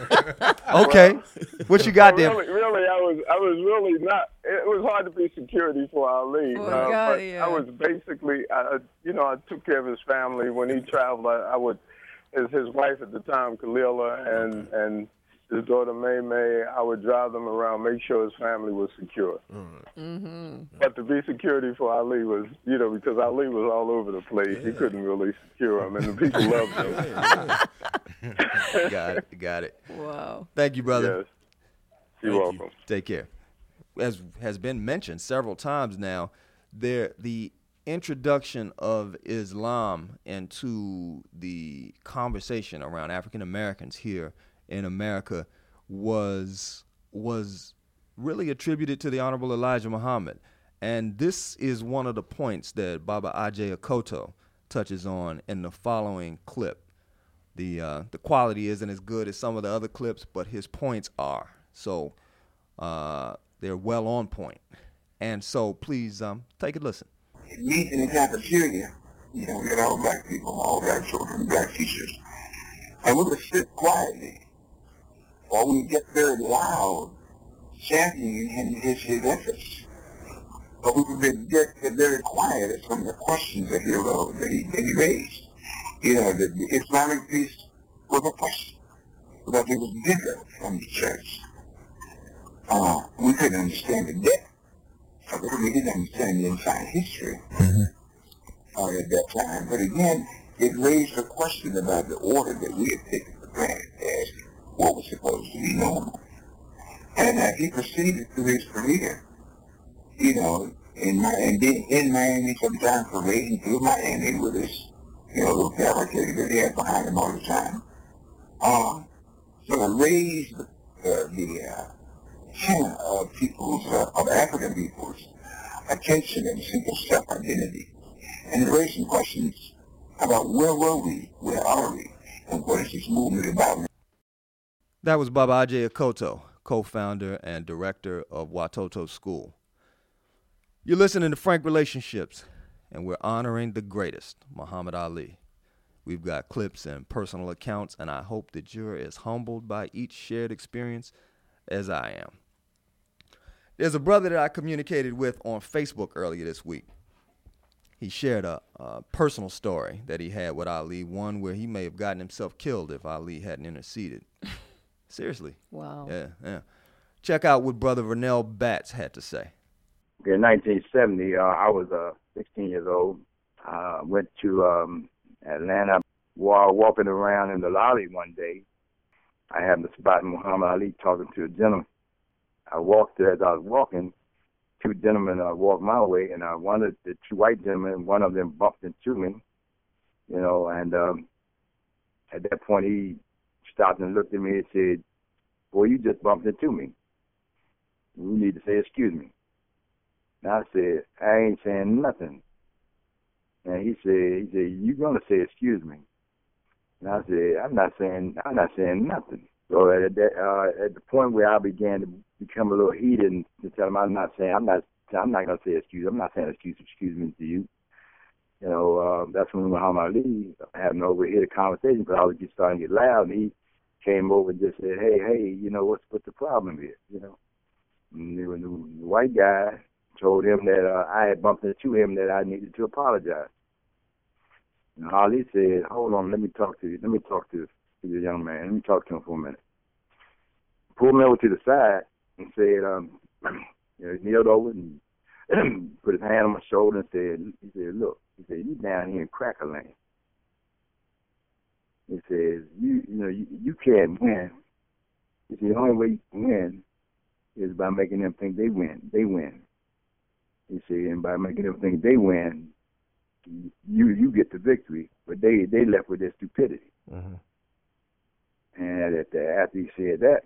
Okay. What you got there? Really, I was really not. It was hard to be security for Ali. But I was basically, I took care of his family. When he traveled, I would. His wife at the time, Kalila, and his daughter, May, I would drive them around, make sure his family was secure. But to be security for Ali was, because Ali was all over the place. He couldn't really secure him, and the people loved him. Got it. Wow. Thank you, brother. Yes. You're welcome. Take care. As has been mentioned several times now, the introduction of Islam into the conversation around African Americans here in America was really attributed to the Honorable Elijah Muhammad. And this is one of the points that Baba Ajay Akoto touches on in the following clip. The quality isn't as good as some of the other clips, but his points are. So they're well on point. And so please take a listen. It means in the cafeteria, we had all black people, all black children, black teachers. And we would sit quietly, or we would get very loud, chanting his interests. But we would get very quiet at some of the questions that he raised. The Islamic piece was a question, because it was different from the church. We couldn't understand the depth. We didn't understand the entire history at that time. But again, it raised a question about the order that we had taken for granted as what was supposed to be normal. And as he proceeded through his career, in Miami sometimes parading through Miami with his, little barricade that he had behind him all the time. So it raised the of African people's attention and simple self-identity. and raising questions about where were we, where are we, and what is this movement about. That was Baba Ajay Akoto, co-founder and director of Watoto School. You're listening to Frank Relationships, and we're honoring the greatest, Muhammad Ali. We've got clips and personal accounts, and I hope that you're as humbled by each shared experience as I am. There's a brother that I communicated with on Facebook earlier this week. He shared a personal story that he had with Ali, one where he may have gotten himself killed if Ali hadn't interceded. Seriously. Wow. Yeah. Check out what Brother Vernell Batts had to say. In 1970, I was 16 years old. I went to Atlanta while walking around in the lobby one day. I happened to spot Muhammad Ali talking to a gentleman. I walked as I was walking. Two gentlemen walked my way, and one of the two white gentlemen, one of them bumped into me, and at that point he stopped and looked at me and said, "Boy, you just bumped into me. You need to say excuse me." And I said, "I ain't saying nothing." And he said, "You're gonna say excuse me." And I said, I'm not saying nothing. So at the point where I began to become a little heated and to tell him I'm not gonna say excuse. I'm not saying excuse me to you. That's when Muhammad Ali having an overheated conversation, but I was just starting to get loud, and he came over and just said, "Hey, what's the problem here?" And the white guy told him that I had bumped into him, that I needed to apologize. And Ali said, "Hold on, let me talk to the young man. Let me talk to him for a minute." Pulled me over to the side and said, he kneeled over and put his hand on my shoulder and said, "Look," he said, "you down here in Cracker Land." He says, you can't win. He said, the only way you can win is by making them think they win. He said, and by making them think they win, you get the victory, but they left with their stupidity. Mm-hmm. And after he said that,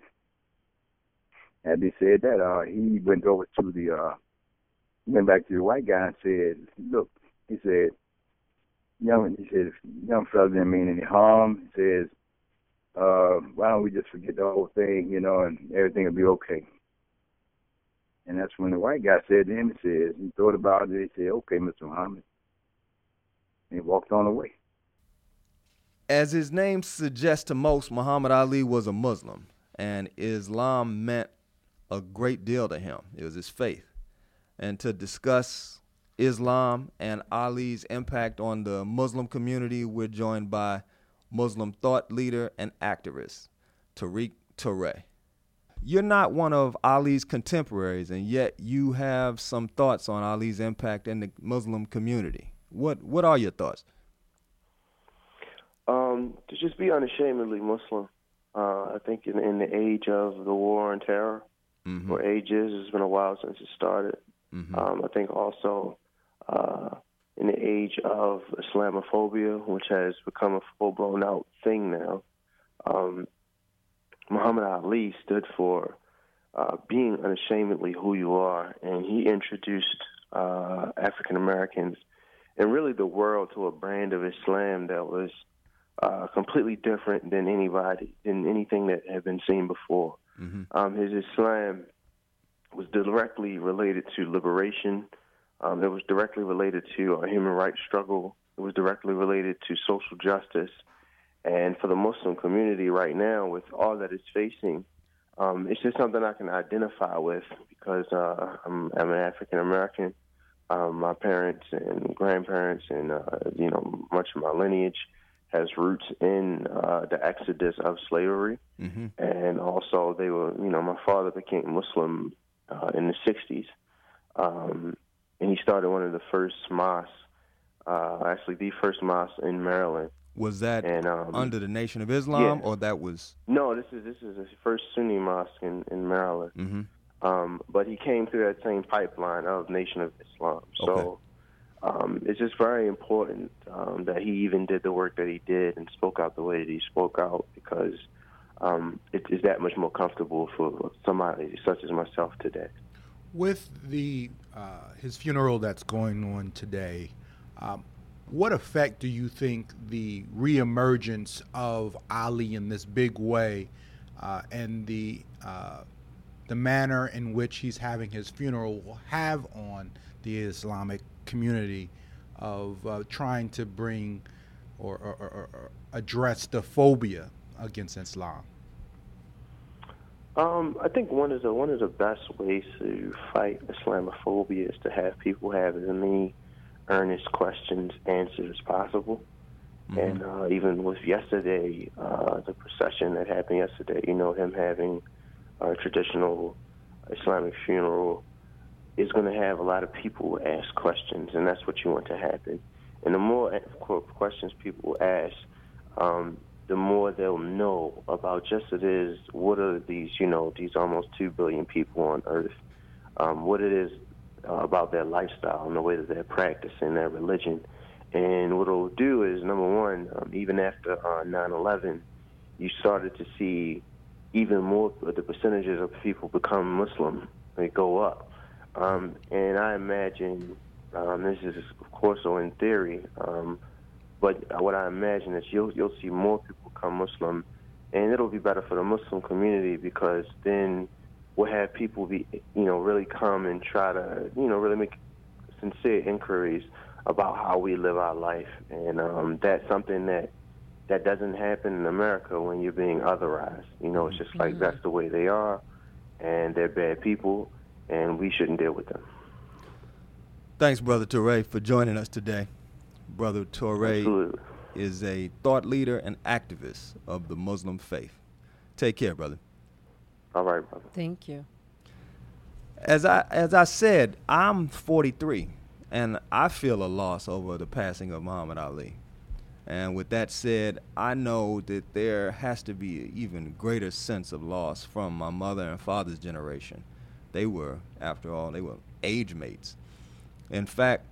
he went over to went back to the white guy and said, "Look," he said, young fella didn't mean any harm. He says, "Why don't we just forget the whole thing, and everything will be okay." And that's when the white guy said to him, he thought about it, he said, "Okay, Mr. Muhammad." And he walked on away. As his name suggests to most, Muhammad Ali was a Muslim, and Islam meant a great deal to him. It was his faith. And to discuss Islam and Ali's impact on the Muslim community, we're joined by Muslim thought leader and activist, Tariq Touré. You're not one of Ali's contemporaries, and yet you have some thoughts on Ali's impact in the Muslim community. What are your thoughts? To just be unashamedly Muslim. I think in the age of the war on terror, mm-hmm. for ages, it's been a while since it started. Mm-hmm. I think also in the age of Islamophobia, which has become a full-blown out thing now, Muhammad Ali stood for being unashamedly who you are, and he introduced African Americans and really the world to a brand of Islam that was completely different than anything that had been seen before. Mm-hmm. His Islam was directly related to liberation. It was directly related to a human rights struggle. It was directly related to social justice. And for the Muslim community right now, with all that it's facing, it's just something I can identify with because I'm an African American. My parents and grandparents and much of my lineage has roots in the exodus of slavery, mm-hmm. and also they were, my father became Muslim in the 60s, and he started one of the first mosques, actually the first mosque in Maryland. Was that under the Nation of Islam, yeah. or that was? No, this is the first Sunni mosque in Maryland. Mm-hmm. But he came through that same pipeline of Nation of Islam. So it's just very important that he even did the work that he did and spoke out the way that he spoke out, because it is that much more comfortable for somebody such as myself today. With his funeral that's going on today, What effect do you think the reemergence of Ali in this big way and the manner in which he's having his funeral will have on the Islamic community of trying to bring or address the phobia against Islam? I think one of the best ways to fight Islamophobia is to have people have as many earnest questions answered as possible. And even with yesterday, the procession that happened yesterday, him having a traditional Islamic funeral is going to have a lot of people ask questions, and that's what you want to happen. And the more questions people ask, the more they'll know about just what are these, these almost 2 billion people on Earth, what it is about their lifestyle and the way that they're practicing their religion. And what it'll do is, number one, even after 9/11, you started to see even more of the percentages of people become Muslim. They go up. And I imagine, this is of course so in theory, but what I imagine is you'll see more people become Muslim, and it'll be better for the Muslim community because then we'll have people be, really come and try to, really make sincere inquiries about how we live our life. And that's something that doesn't happen in America when you're being otherized. It's just like that's the way they are, and they're bad people, and we shouldn't deal with them. Thanks, Brother Touré, for joining us today. Brother Touré is a thought leader and activist of the Muslim faith. Take care, brother. All right, brother. Thank you. As I said, I'm 43, and I feel a loss over the passing of Muhammad Ali. And with that said, I know that there has to be an even greater sense of loss from my mother and father's generation. They were, after all, age mates. In fact,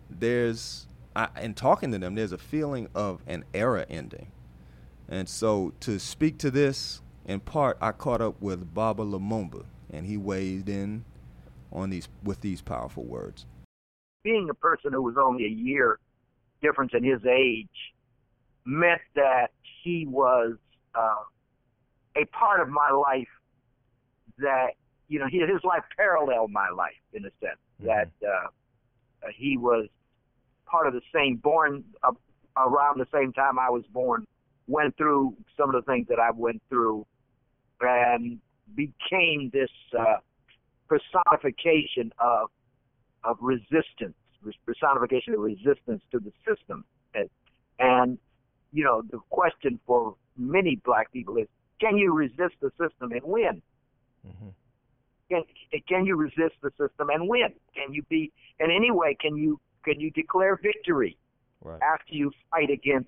in talking to them, there's a feeling of an era ending. And so to speak to this, in part, I caught up with Baba Lumumba, and he weighed in on with these powerful words. Being a person who was only a year difference in his age meant that he was a part of my life that, his life paralleled my life in a sense, that he was part of the same, born around the same time I was born, went through some of the things that I went through, and became this personification of resistance, personification of resistance to the system. And the question for many black people is, can you resist the system and win? Can you resist the system and win? Can you be, in any way, can you declare victory after you fight against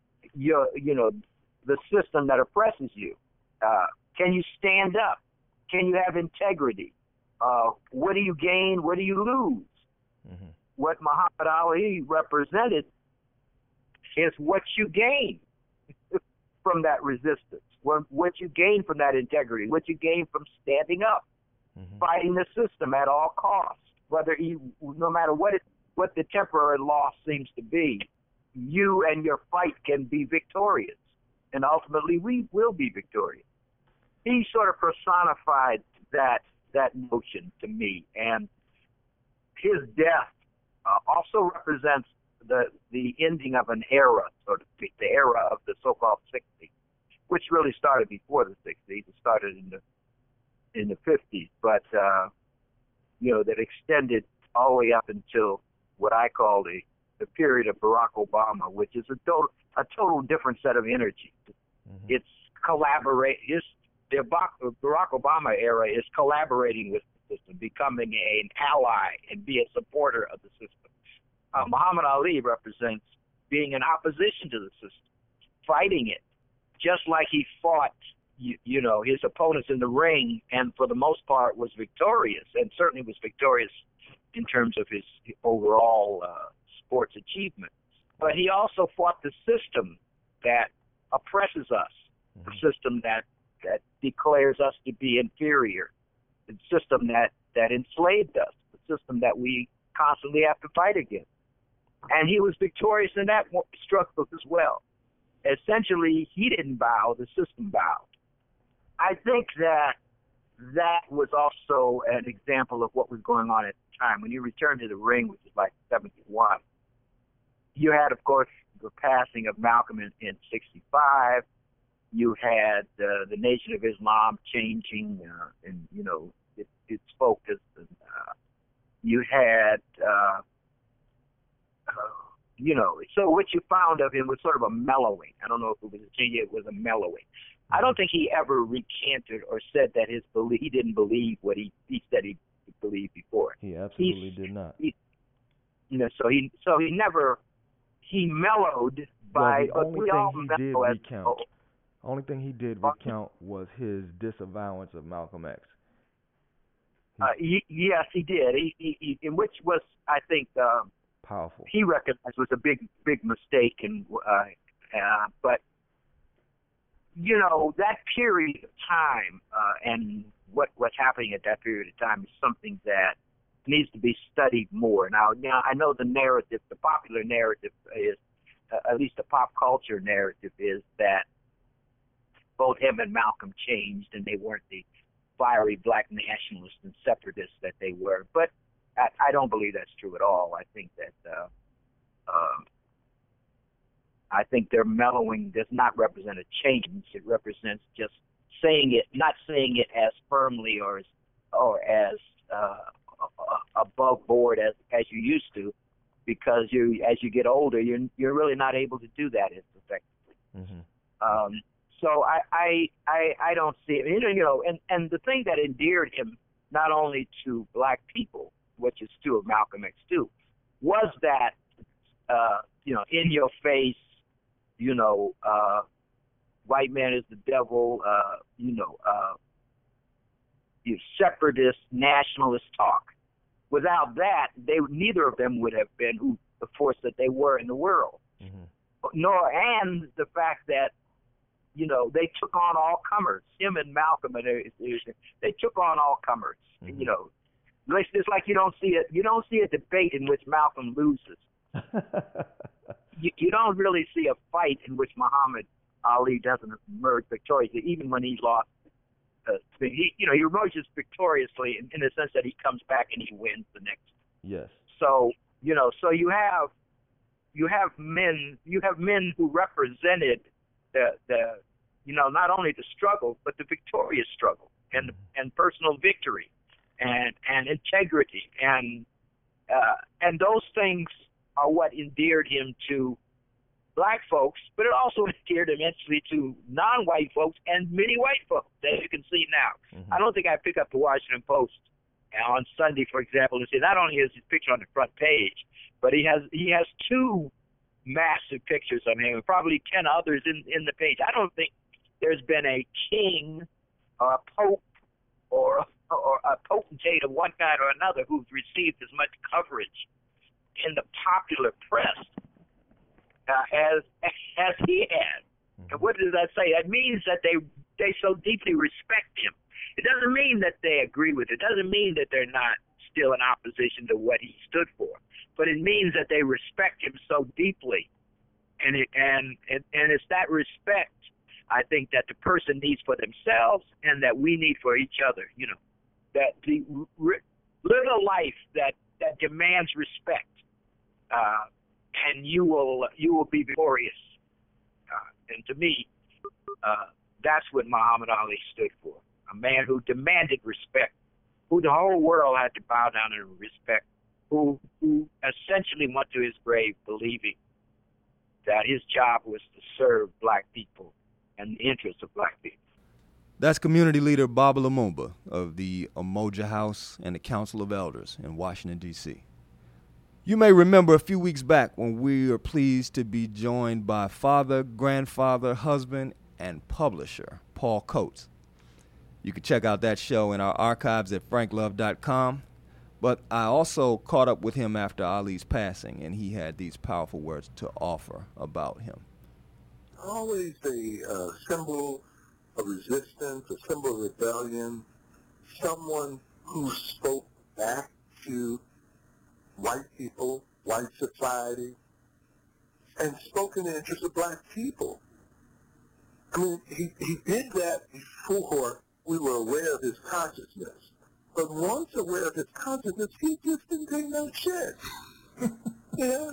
the system that oppresses you? Can you stand up? Can you have integrity? What do you gain? What do you lose? What Muhammad Ali represented is what you gain from that resistance, what you gain from that integrity, what you gain from standing up, fighting the system at all costs, no matter what the temporary loss seems to be, you and your fight can be victorious, and ultimately we will be victorious. He sort of personified that notion to me, and his death also represents the ending of an era, so to speak, the era of the so-called 60s, which really started before the 60s. It started in the 50s, but that extended all the way up until what I call the period of Barack Obama, which is a total different set of energy. It's the Barack Obama era is collaborating with the system, becoming an ally and be a supporter of the system. Muhammad Ali represents being in opposition to the system, fighting it, just like he fought, his opponents in the ring, and for the most part was victorious, and certainly was victorious in terms of his overall sports achievements. But he also fought the system that oppresses us, the system that declares us to be inferior, the system that enslaved us, the system that we constantly have to fight against. And he was victorious in that struggle as well. Essentially, he didn't bow, the system bowed. I think that was also an example of what was going on at the time. When you returned to the ring, which is like 71, you had, of course, the passing of Malcolm in 65. You had the Nation of Islam changing and, you know, its focus. And, you had, you know, so what you found of him was sort of a mellowing. I don't know if it was a change, it was a mellowing. I don't think he ever recanted or said that he didn't believe what he said he believed before. He absolutely did not. You know, so he never, he mellowed by, well, the only thing he did recount was his disavowance of Malcolm X. Yes, he did. He which was, I think, powerful. He recognized was a big mistake, and but you know, that period of time and what's happening at that period of time is something that needs to be studied more. Now I know the narrative, the popular narrative is, at least the pop culture narrative is that both him and Malcolm changed, and they weren't the fiery black nationalists and separatists that they were. But I don't believe that's true at all. I think that I think their mellowing does not represent a change. It represents just saying it, not saying it as firmly or as above board as you used to, because as you get older, you're really not able to do that as effectively. Mm-hmm. So I don't see it. You know, and the thing that endeared him not only to black people, which is true of Malcolm X too, was that you know, in your face, you know, white man is the devil, you know, you separatist, nationalist talk. Without that, neither of them would have been the force that they were in the world. Mm-hmm. And the fact that, you know, they took on all comers. Him and Malcolm, they took on all comers. Mm-hmm. You know, it's like you don't see a debate in which Malcolm loses. you don't really see a fight in which Muhammad Ali doesn't emerge victorious, even when he lost. He emerges victoriously in the sense that he comes back and he wins the next. Yes. So you know, so you have men who represented the you know, not only the struggle but the victorious struggle and personal victory and integrity and those things are what endeared him to black folks, but it also endeared immensely to non-white folks and many white folks, as you can see now. Mm-hmm. I don't think I pick up the Washington Post on Sunday, for example, and see not only is his picture on the front page, but he has two massive pictures of him, and probably 10 others in the page. I don't think there's been a king or a pope or a potentate of one kind or another who's received as much coverage in the popular press as he has. And what does that say? That means that they so deeply respect him. It doesn't mean that they agree with it. It doesn't mean that they're not still in opposition to what he stood for. But it means that they respect him so deeply. And it's that respect, I think, that the person needs for themselves and that we need for each other. You know, that live a life that demands respect, and you will be victorious. And to me, that's what Muhammad Ali stood for. A man who demanded respect, who the whole world had to bow down and respect, who essentially went to his grave believing that his job was to serve black people and the interests of black people. That's community leader Baba Lumumba of the Umoja House and the Council of Elders in Washington, D.C. You may remember a few weeks back when we were pleased to be joined by father, grandfather, husband, and publisher Paul Coates. You can check out that show in our archives at franklove.com. But I also caught up with him after Ali's passing, and he had these powerful words to offer about him. Always a symbol of resistance, a symbol of rebellion, someone who spoke back to white people white society, and spoke in the interest of black people. I mean, he did that before we were aware of his consciousness. But once aware of his consciousness, he just didn't take no shit. You know,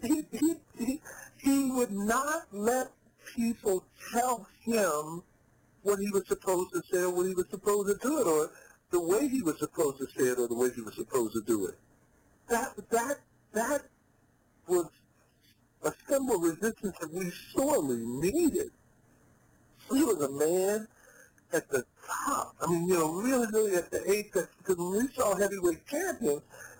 he would not let people tell him what he was supposed to say or what he was supposed to do it, or the way he was supposed to say it or the way he was supposed to do it. That was a symbol of resistance that we sorely needed. He was a man at the top. I mean, you know, really at the age that, because when we saw heavyweight champions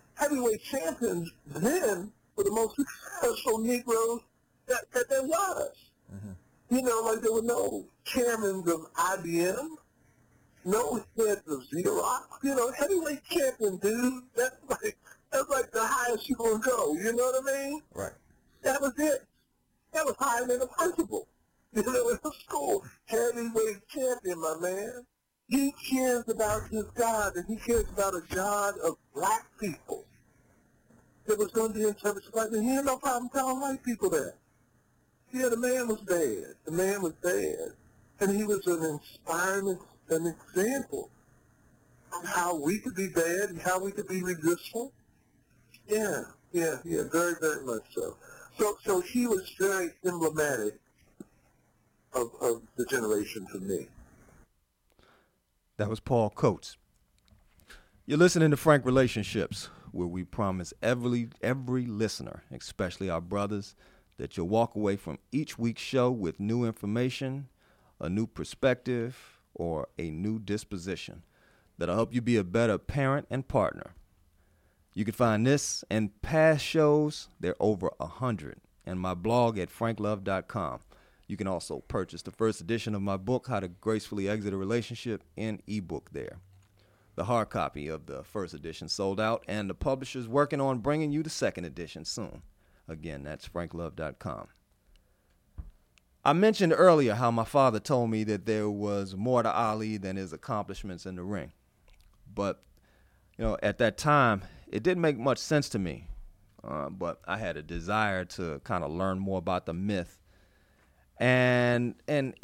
then were the most successful Negroes that there was. You know, like there were no chairmen of IBM, no heads of Xerox. You know, heavyweight champion, dude. That's like the highest you gonna go. You know what I mean? Right. That was it. That was higher than a principal. You know, in the school, heavyweight champion, my man. He cares about his God, and he cares about a God of black people that was going to be in service of black people. He had no problem telling white people that. Yeah, the man was bad. The man was bad. And he was an inspiring an example of how we could be bad and how we could be resistful. Yeah, very, very much so. So he was very emblematic of the generation for me. That was Paul Coates. You're listening to Frank Relationships, where we promise every listener, especially our brothers, that you'll walk away from each week's show with new information, a new perspective, or a new disposition that'll help you be a better parent and partner. You can find this and past shows. They're over 100, and my blog at franklove.com. You can also purchase the first edition of my book, How to Gracefully Exit a Relationship, in ebook there. The hard copy of the first edition sold out, and the publisher's working on bringing you the second edition soon. Again, that's franklove.com. I mentioned earlier how my father told me that there was more to Ali than his accomplishments in the ring. But, you know, at that time, it didn't make much sense to me. But I had a desire to kind of learn more about the myth. And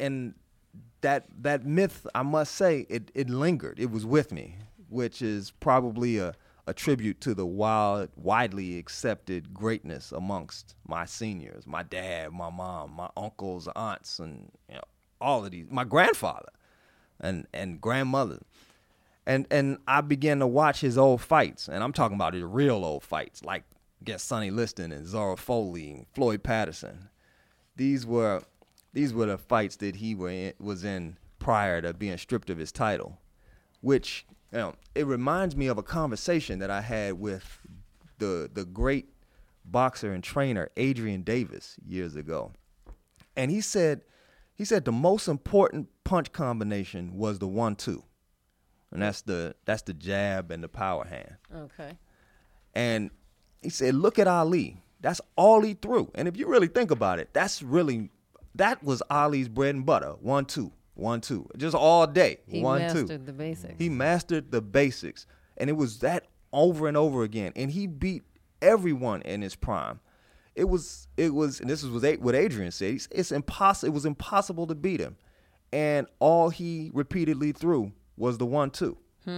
that myth, I must say, it lingered. It was with me, which is probably a tribute to the widely accepted greatness amongst my seniors, my dad, my mom, my uncles, aunts, and all of these, my grandfather and grandmother. And I began to watch his old fights, and I'm talking about his real old fights, like against Sonny Liston and Zora Foley and Floyd Patterson. These were the fights that he was in prior to being stripped of his title, which it reminds me of a conversation that I had with the great boxer and trainer Adrian Davis years ago. And he said the most important punch combination was the 1-2. And that's the jab and the power hand. Okay. And he said, look at Ali. That's all he threw. And if you really think about it, that was Ali's bread and butter. 1-2. 1-2. Just all day. He 1-2. mastered the basics. He mastered the basics. And it was that over and over again. And he beat everyone in his prime. It was, and this is what Adrian said. It was impossible to beat him. And all he repeatedly threw was the 1-2.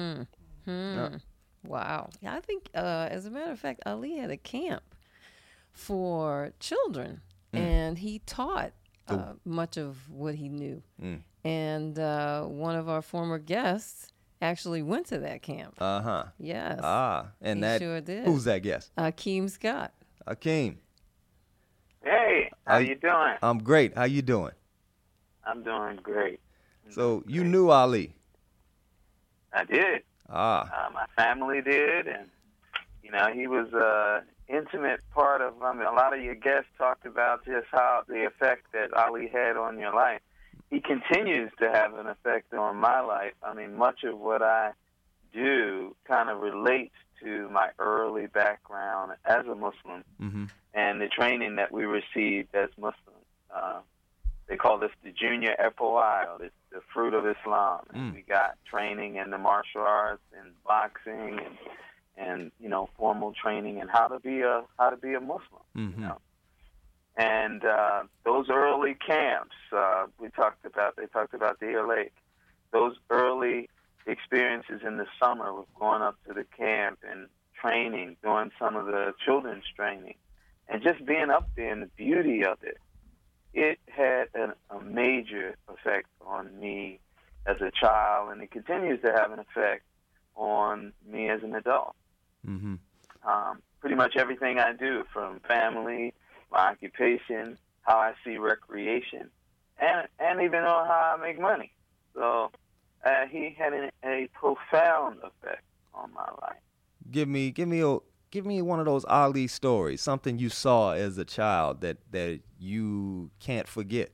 Wow. Yeah, I think, as a matter of fact, Ali had a camp for children, and he taught much of what he knew. And one of our former guests actually went to that camp. Yes. And he sure did. Who's that guest? Akeem Scott. Akeem. Hey, how you doing? I'm great. How you doing? I'm doing great. So you knew Ali? I did. My family did, and he was an intimate part of. I mean, a lot of your guests talked about just how the effect that Ali had on your life. He continues to have an effect on my life. I mean, much of what I do kind of relates to my early background as a Muslim and the training that we received as Muslims. They call this the junior FOI, or the fruit of Islam. And we got training in the martial arts and boxing and and formal training and how to be a Muslim. Mm-hmm. And those early camps, they talked about Deer Lake. Those early experiences in the summer with going up to the camp and training, doing some of the children's training, and just being up there and the beauty of it, it had a major effect on me as a child, and it continues to have an effect on me as an adult. Mm-hmm. Pretty much everything I do, from family, my occupation, how I see recreation, and even on how I make money. So he had a profound effect on my life. Give me one of those Ali stories, something you saw as a child that you can't forget.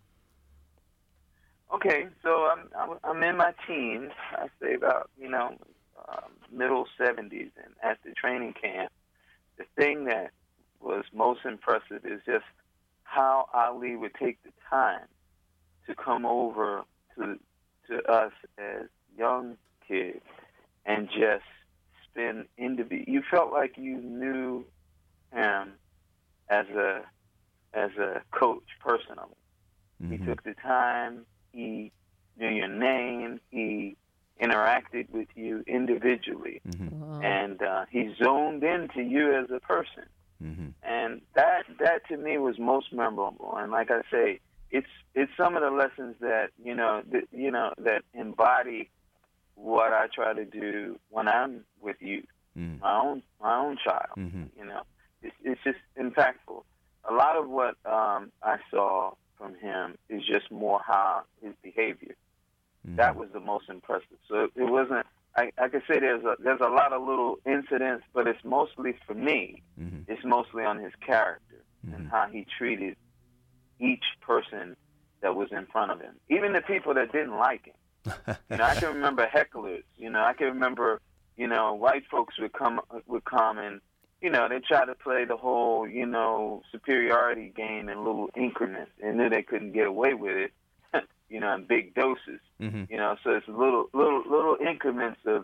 Okay, so I'm in my teens. I say about middle 70s, and at the training camp, the thing that was most impressive is just how Ali would take the time to come over to us as young kids and just spend you felt like you knew him as a coach personally. Mm-hmm. He took the time, he knew your name, he interacted with you individually, mm-hmm. Wow. and he zoned into you as a person. Mm-hmm. And that to me was most memorable. And like I say, it's some of the lessons that that embody what I try to do when I'm with youth, mm-hmm. my own child. Mm-hmm. It's just impactful. A lot of what I saw from him is just more how his behavior. Mm-hmm. That was the most impressive. So it wasn't. I could say there's a lot of little incidents, but it's mostly, for me, mm-hmm. it's mostly on his character mm-hmm. and how he treated each person that was in front of him, even the people that didn't like him. I can remember hecklers. I can remember, white folks would come and, they try to play the whole, superiority game in little increments, and knew they couldn't get away with it, in big doses. Mm-hmm. So it's little increments of,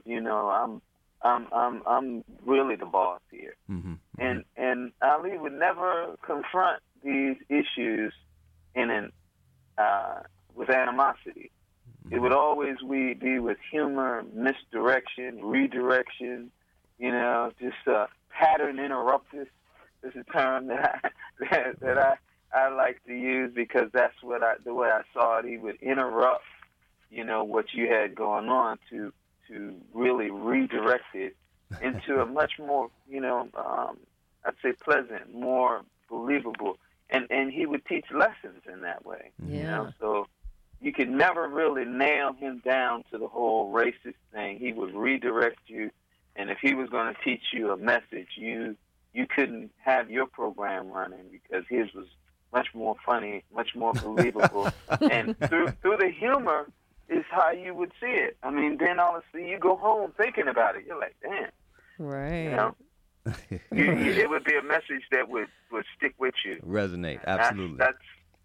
I'm really the boss here. Mm-hmm. And Ali would never confront these issues with animosity. It would always be with humor, misdirection, redirection, just pattern interruptus is a term that I like to use, because that's the way I saw it. He would interrupt, what you had going on to really redirect it into a much more, I'd say pleasant, more believable, and he would teach lessons in that way. Yeah. So you could never really nail him down to the whole racist thing. He would redirect you, and if he was going to teach you a message, you couldn't have your program running, because his was much more funny, much more believable, and through the humor is how you would see it. I mean, then honestly, you go home thinking about it. You're like, damn. Right. It would be a message that would stick with you. Resonate, absolutely. That's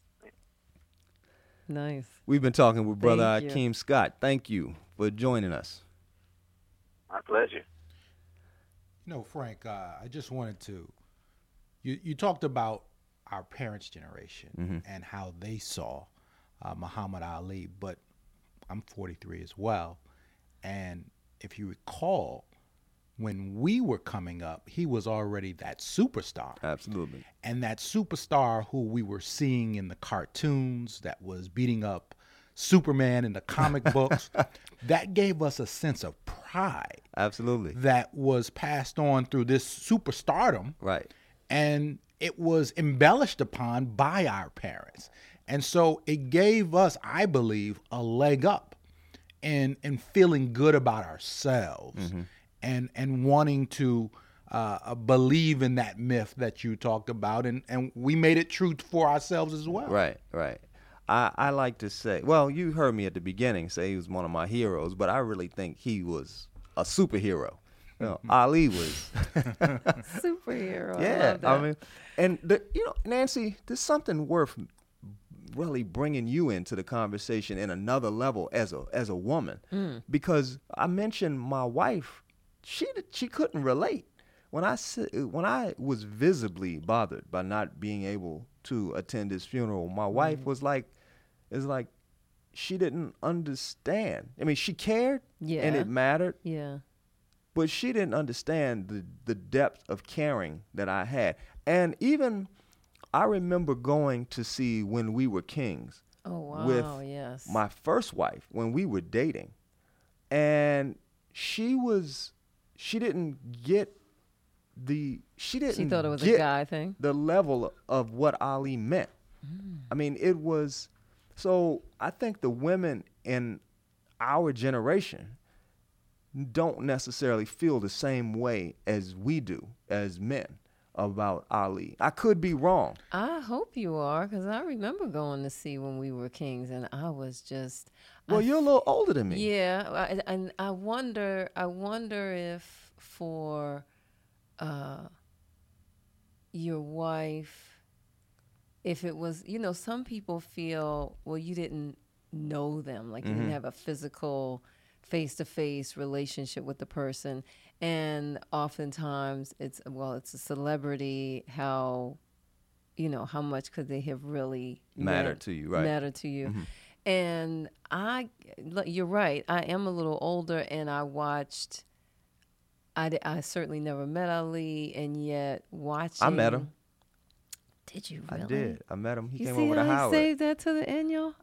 nice. We've been talking with Brother Thank you. Akeem Scott. Thank you for joining us. my pleasure. Frank, I just wanted to, you talked about our parents' generation mm-hmm. and how they saw Muhammad Ali, but I'm 43 as well. And if you recall, when we were coming up, he was already that superstar. Absolutely. And that superstar who we were seeing in the cartoons that was beating up Superman in the comic books, that gave us a sense of pride. Absolutely. That was passed on through this superstardom. Right. And it was embellished upon by our parents. And so it gave us, I believe, a leg up in feeling good about ourselves mm-hmm. and wanting to believe in that myth that you talked about. And we made it true for ourselves as well. Right, right. I like to say, well, you heard me at the beginning say he was one of my heroes, but I really think he was a superhero. Ali was superhero. Yeah, I love that. I mean, and Nancy, there's something worth really bringing you into the conversation in another level as a woman, because I mentioned my wife. she couldn't relate. When I was visibly bothered by not being able to attend his funeral, my wife was like, it's like she didn't understand. I mean, she cared, and it mattered. Yeah. But she didn't understand the depth of caring that I had. And even I remember going to see When We Were Kings with my first wife when we were dating. And she didn't get she thought it was a guy thing. The level of what Ali meant. I mean, it was, so I think the women in our generation don't necessarily feel the same way as we do as men about Ali. I could be wrong. I hope you are, because I remember going to see When We Were Kings, and I was just. Well, you're a little older than me. Yeah, and I wonder if for your wife, if it was, some people feel, well, you didn't know them, like you didn't have a physical face-to-face relationship with the person, and oftentimes it's a celebrity. How much could they have really mattered to you, right? Mattered to you. And you're right, I am a little older, and I watched. I certainly never met Ali, and yet watching. I met him. Did you really? I did. I met him. He came see over to how Howard. He saved that to the end, y'all.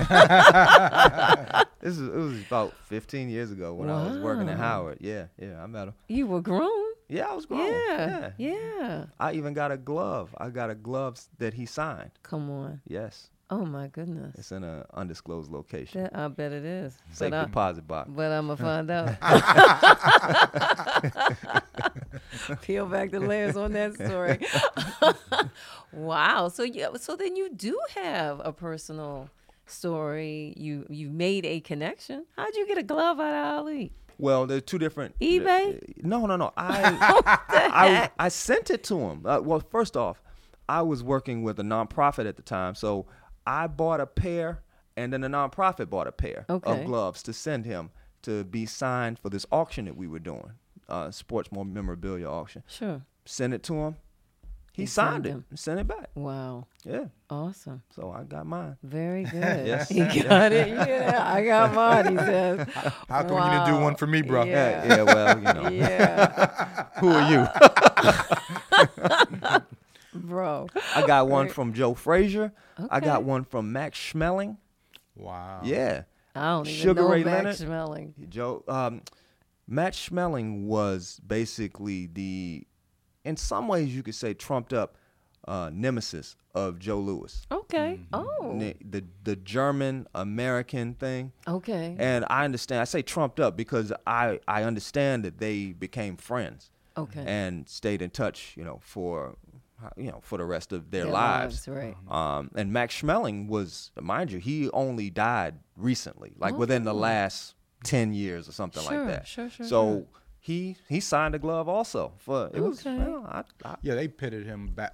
It was about 15 years ago when I was working at Howard. Yeah, I met him. You were grown? Yeah, I was grown. Yeah. I even got a glove. I got a glove that he signed. Come on. Yes. Oh, my goodness. It's in an undisclosed location. I bet it is. Safe deposit box. But I'm going to find out. Peel back the layers on that story. Wow. So then you do have a personal story. You made a connection. How'd you get a glove out of Ali? Well, there's two different. eBay? No. I sent it to him. Well, first off, I was working with a nonprofit at the time, so I bought a pair, and then the nonprofit bought a pair of gloves to send him to be signed for this auction that we were doing, sports memorabilia auction. Sure. Sent it to him. He signed it and sent it back. Wow. Yeah. Awesome. So I got mine. Very good. Yes. He got it. Yeah, I got mine, he says. How come you didn't do one for me, bro? Yeah, well, Yeah. Who are you? Bro. I got one from Joe Frazier. I got one from Max Schmeling. Wow. Yeah. I don't even Sugar know Ray Max Leonard. Schmeling. Max Schmeling was basically in some ways you could say trumped up nemesis of Joe Louis. Okay. Oh. The German American thing. Okay. And I understand. I say trumped up because I understand that they became friends. Okay. And stayed in touch, for the rest of their lives. Right. And Max Schmeling was, mind you, he only died recently, like within the last 10 years or something like that. Sure. So he signed a glove also for it was. Yeah, they pitted him back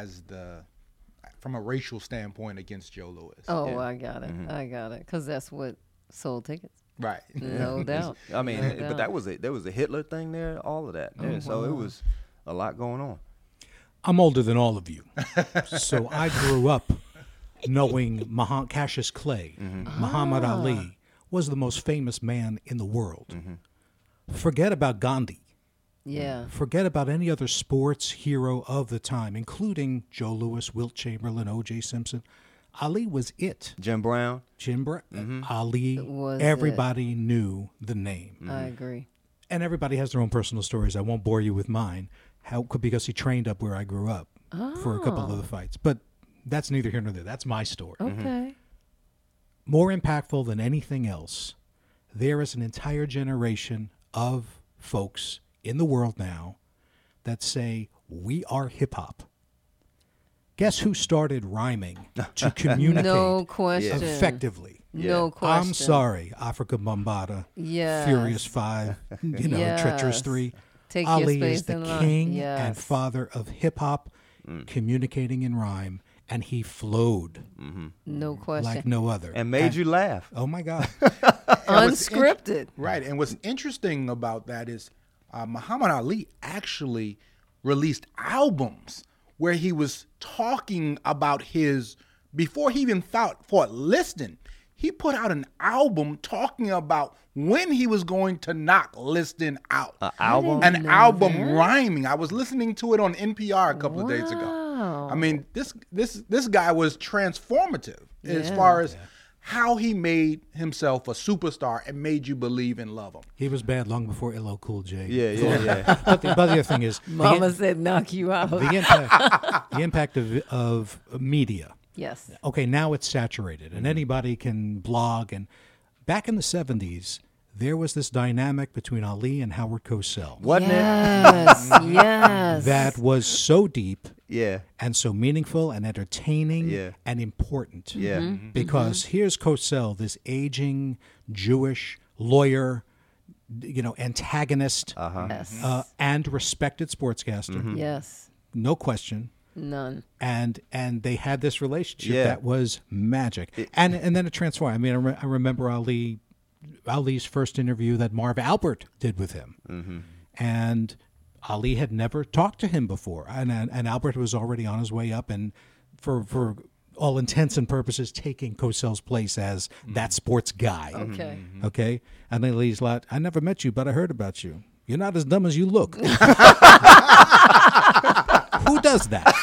from a racial standpoint against Joe Louis. Oh, Yeah. I got it. I got it. Because that's what sold tickets. Right. No doubt. I mean, No but doubt. there was a Hitler thing there, all of that. Yeah, so it was a lot going on. I'm older than all of you, so I grew up knowing Cassius Clay. Muhammad Ali was the most famous man in the world. Forget about Gandhi. Yeah. Forget about any other sports hero of the time, including Joe Louis, Wilt Chamberlain, O.J. Simpson. Ali was it. Jim Brown. Ali. Was everybody knew the name. I agree. And everybody has their own personal stories. I won't bore you with mine. Because he trained up where I grew up for a couple of the fights. But that's neither here nor there. That's my story. Okay. More impactful than anything else, there is an entire generation of folks in the world now that say, we are hip-hop. Guess who started rhyming to communicate No question. effectively? No question. I'm sorry, Africa Bambaataa, Yes. Furious 5, Treacherous 3. Take Ali your is space the in line. king Yes. and father of hip-hop, communicating in rhyme, and he flowed No question. like no other. And made you laugh. Oh, my God. Unscripted. Right. And what's interesting about that is Muhammad Ali actually released albums where he was talking about before he even fought Liston, he put out an album talking about when he was going to knock Liston out. An album rhyming. I was listening to it on NPR a couple of days ago. I mean, this guy was transformative as far as how he made himself a superstar and made you believe and love him. He was bad long before LL Cool J. Yeah. But the other thing is, Mama said knock you out. The impact of media. Yes. Okay, now it's saturated, and anybody can blog. And back in the 70s, there was this dynamic between Ali and Howard Cosell. Wasn't it? Yes. That was so deep. Yeah. And so meaningful and entertaining and important. Yeah. Because here's Cosell, this aging Jewish lawyer, antagonist, and respected sportscaster. Yes. No question. None. And they had this relationship that was magic. And then it transformed. I mean, I remember Ali's first interview that Marv Albert did with him. And Ali had never talked to him before. And Albert was already on his way up and for all intents and purposes taking Cosell's place as that sports guy. Okay. Okay? And then Ali's like, I never met you, but I heard about you. You're not as dumb as you look. Who does that?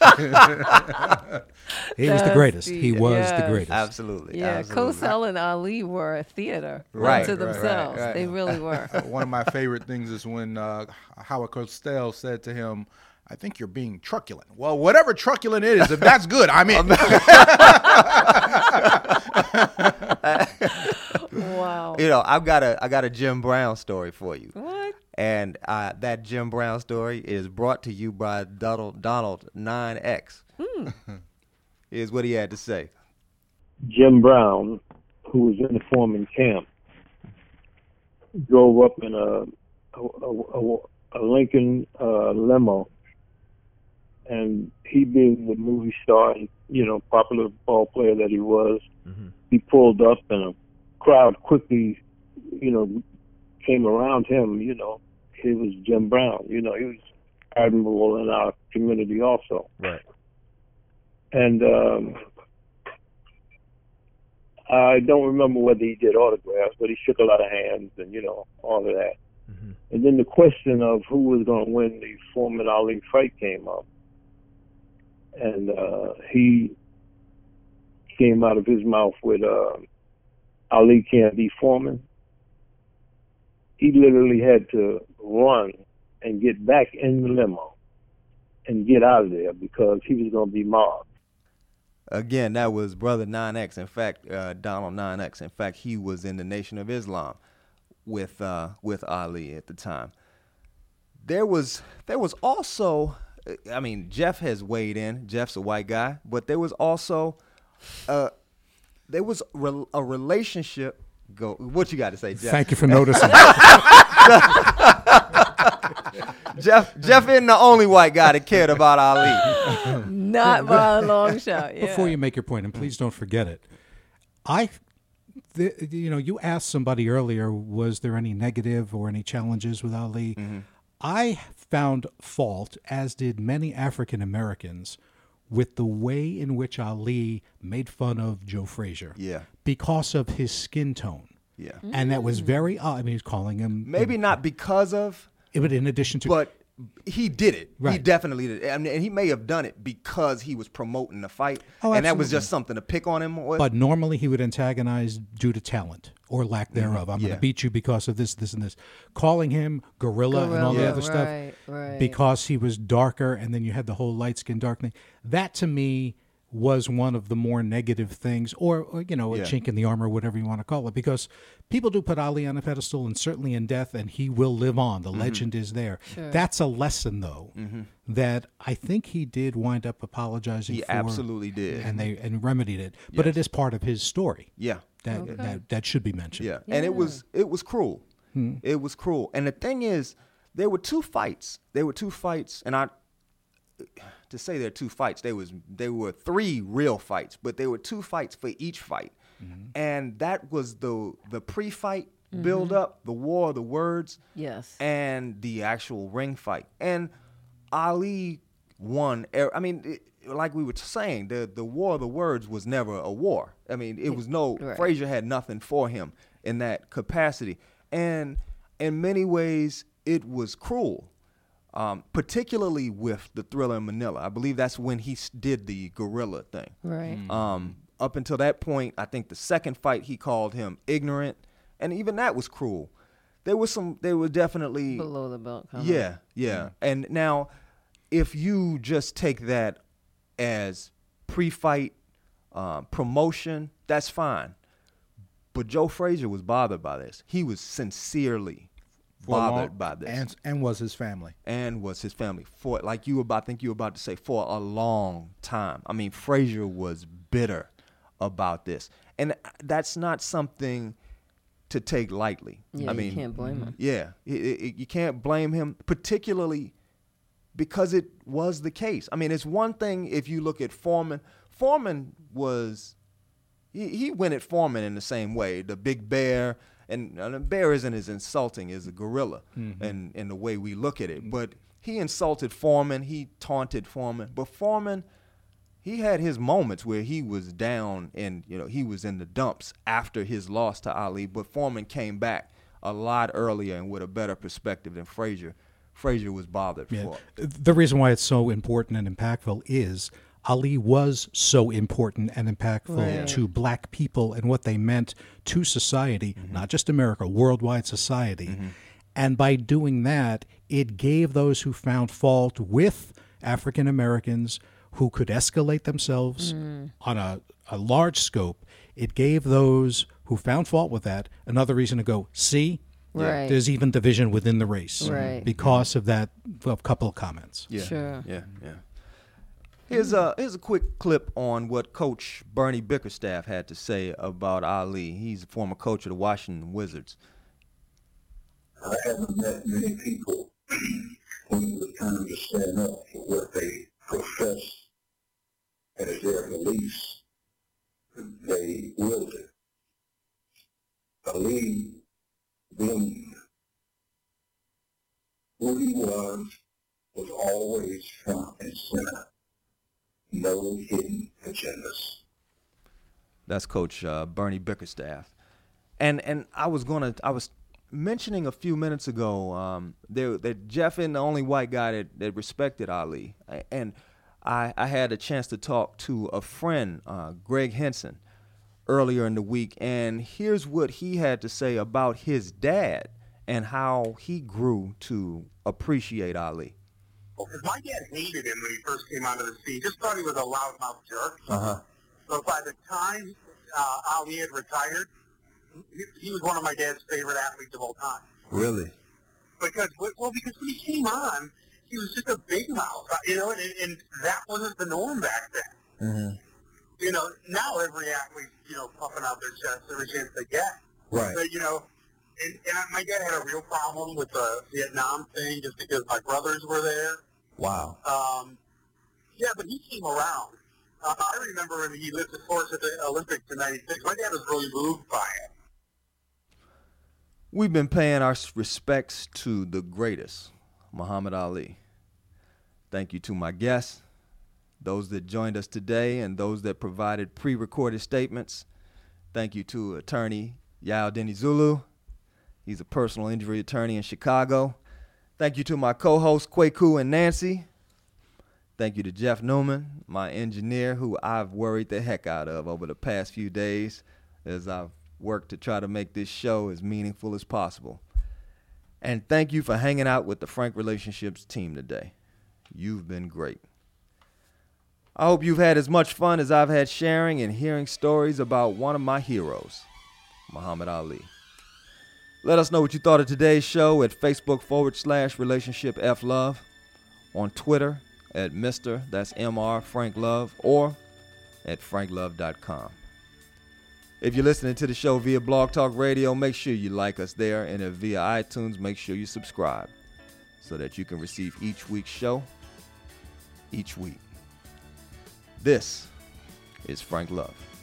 He was the greatest. He was the greatest. Absolutely. Yeah, Cosell and Ali were a theater unto themselves. Right. They really were. One of my favorite things is when Howard Cosell said to him, I think you're being truculent. Well, whatever truculent it is, if that's good, I'm in. Wow. I got a Jim Brown story for you. What? And that Jim Brown story is brought to you by Donald 9X. Here's what he had to say. Jim Brown, who was in the Foreman camp, drove up in a Lincoln limo, and he being the movie star and popular ball player that he was, he pulled up and a crowd quickly, came around him. He was Jim Brown. He was admirable in our community also. Right. And I don't remember whether he did autographs, but he shook a lot of hands and, all of that. And then the question of who was going to win the Foreman Ali fight came up. And he came out of his mouth with Ali can't be Foreman. He literally had to run and get back in the limo and get out of there because he was going to be mobbed. Again, that was Brother 9X. In fact, Donald 9X. In fact, he was in the Nation of Islam with Ali at the time. There was also, I mean, Jeff has weighed in. Jeff's a white guy, but there was also a relationship. What you got to say, Jeff? Thank you for noticing. Jeff isn't the only white guy that cared about Ali. Not by a long shot. Yeah. Before you make your point, and please don't forget it, you asked somebody earlier, was there any negative or any challenges with Ali? I found fault, as did many African Americans, with the way in which Ali made fun of Joe Frazier. Yeah. Because of his skin tone. Yeah. And that was very odd. I mean, he was calling him... Maybe not because of... But in addition to... But he did it. Right. He definitely did it. I mean, and he may have done it because he was promoting the fight. Oh, and that was absolutely. just something to pick on him with. But normally he would antagonize due to talent or lack thereof. I'm going to beat you because of this, and this. Calling him gorilla and all the other stuff because he was darker, and then you had the whole light-skinned darkening. That, to me, was one of the more negative things, or a chink in the armor, whatever you want to call it, because people do put Ali on a pedestal, and certainly in death, and he will live on. The legend is there. Sure. That's a lesson, though, that I think he did wind up apologizing for. He absolutely did. And remedied it. But it is part of his story. Yeah. That should be mentioned. Yeah. And it was cruel. It was cruel. And the thing is, there were two fights. And to say there are two fights, there were three real fights, but there were two fights for each fight. And that was the pre-fight build up, the war of the words, Yes. and the actual ring fight. And Ali won. I mean, like we were saying, the war of the words was never a war. I mean, it was no, Right. Frazier had nothing for him in that capacity. And in many ways, it was cruel. Particularly with the Thriller in Manila. I believe that's when he did the gorilla thing. Right. Up until that point, I think the second fight he called him ignorant, and even that was cruel. They were definitely Below the belt comment. Yeah. And now, if you just take that as pre-fight promotion, that's fine. But Joe Frazier was bothered by this. He was sincerely bothered by this, and was his family, for, like you about to say, for a long time. I mean, Frazier was bitter about this, and that's not something to take lightly. Yeah, I mean, you can't blame him. Yeah, you can't blame him, particularly because it was the case. I mean, it's one thing if you look at Foreman. Foreman was he went at Foreman in the same way, the big bear. And the bear isn't as insulting as a gorilla in the way we look at it. But he insulted Foreman. He taunted Foreman. But Foreman, he had his moments where he was down and, he was in the dumps after his loss to Ali. But Foreman came back a lot earlier and with a better perspective than Frazier. Frazier was bothered for it. The reason why it's so important and impactful is Ali was so important and impactful to black people and what they meant to society, not just America, worldwide society. And by doing that, it gave those who found fault with African Americans who could escalate themselves on a large scope, it gave those who found fault with that another reason to go, see, there's even division within the race because of that couple of comments. Yeah. Sure. Yeah. Here's a quick clip on what Coach Bernie Bickerstaff had to say about Ali. He's a former coach of the Washington Wizards. I haven't met many people when it was time to stand up for what they profess as their beliefs. They willed it. Ali bloomed. Who he was always front and center. No hidden agendas. That's Coach Bernie Bickerstaff, and I was mentioning a few minutes ago that Jeff isn't the only white guy that respected Ali, and I had a chance to talk to a friend, Greg Henson, earlier in the week, and here's what he had to say about his dad and how he grew to appreciate Ali. Because my dad hated him when he first came onto the scene. Just thought he was a loudmouth jerk. So by the time Ali had retired, he was one of my dad's favorite athletes of all time. Really? Because when he came on, he was just a big mouth, and that wasn't the norm back then. Now every athlete's, puffing out their chest every chance they get. Right. But, and my dad had a real problem with the Vietnam thing just because my brothers were there. Wow. Yeah, but he came around. I remember when he lifted horse at the Olympics in '96. My dad was really moved by it. We've been paying our respects to the greatest, Muhammad Ali. Thank you to my guests, those that joined us today, and those that provided pre-recorded statements. Thank you to attorney Yao Denizulu. He's a personal injury attorney in Chicago. Thank you to my co-hosts, Kwaku and Nancy. Thank you to Jeff Newman, my engineer, who I've worried the heck out of over the past few days as I've worked to try to make this show as meaningful as possible. And thank you for hanging out with the Frank Relationships team today. You've been great. I hope you've had as much fun as I've had sharing and hearing stories about one of my heroes, Muhammad Ali. Let us know what you thought of today's show at Facebook.com/RelationshipFLove, on Twitter at Mr. That's MR Frank Love, or at FrankLove.com. If you're listening to the show via Blog Talk Radio, make sure you like us there, and if via iTunes, make sure you subscribe so that you can receive each week's show each week. This is Frank Love.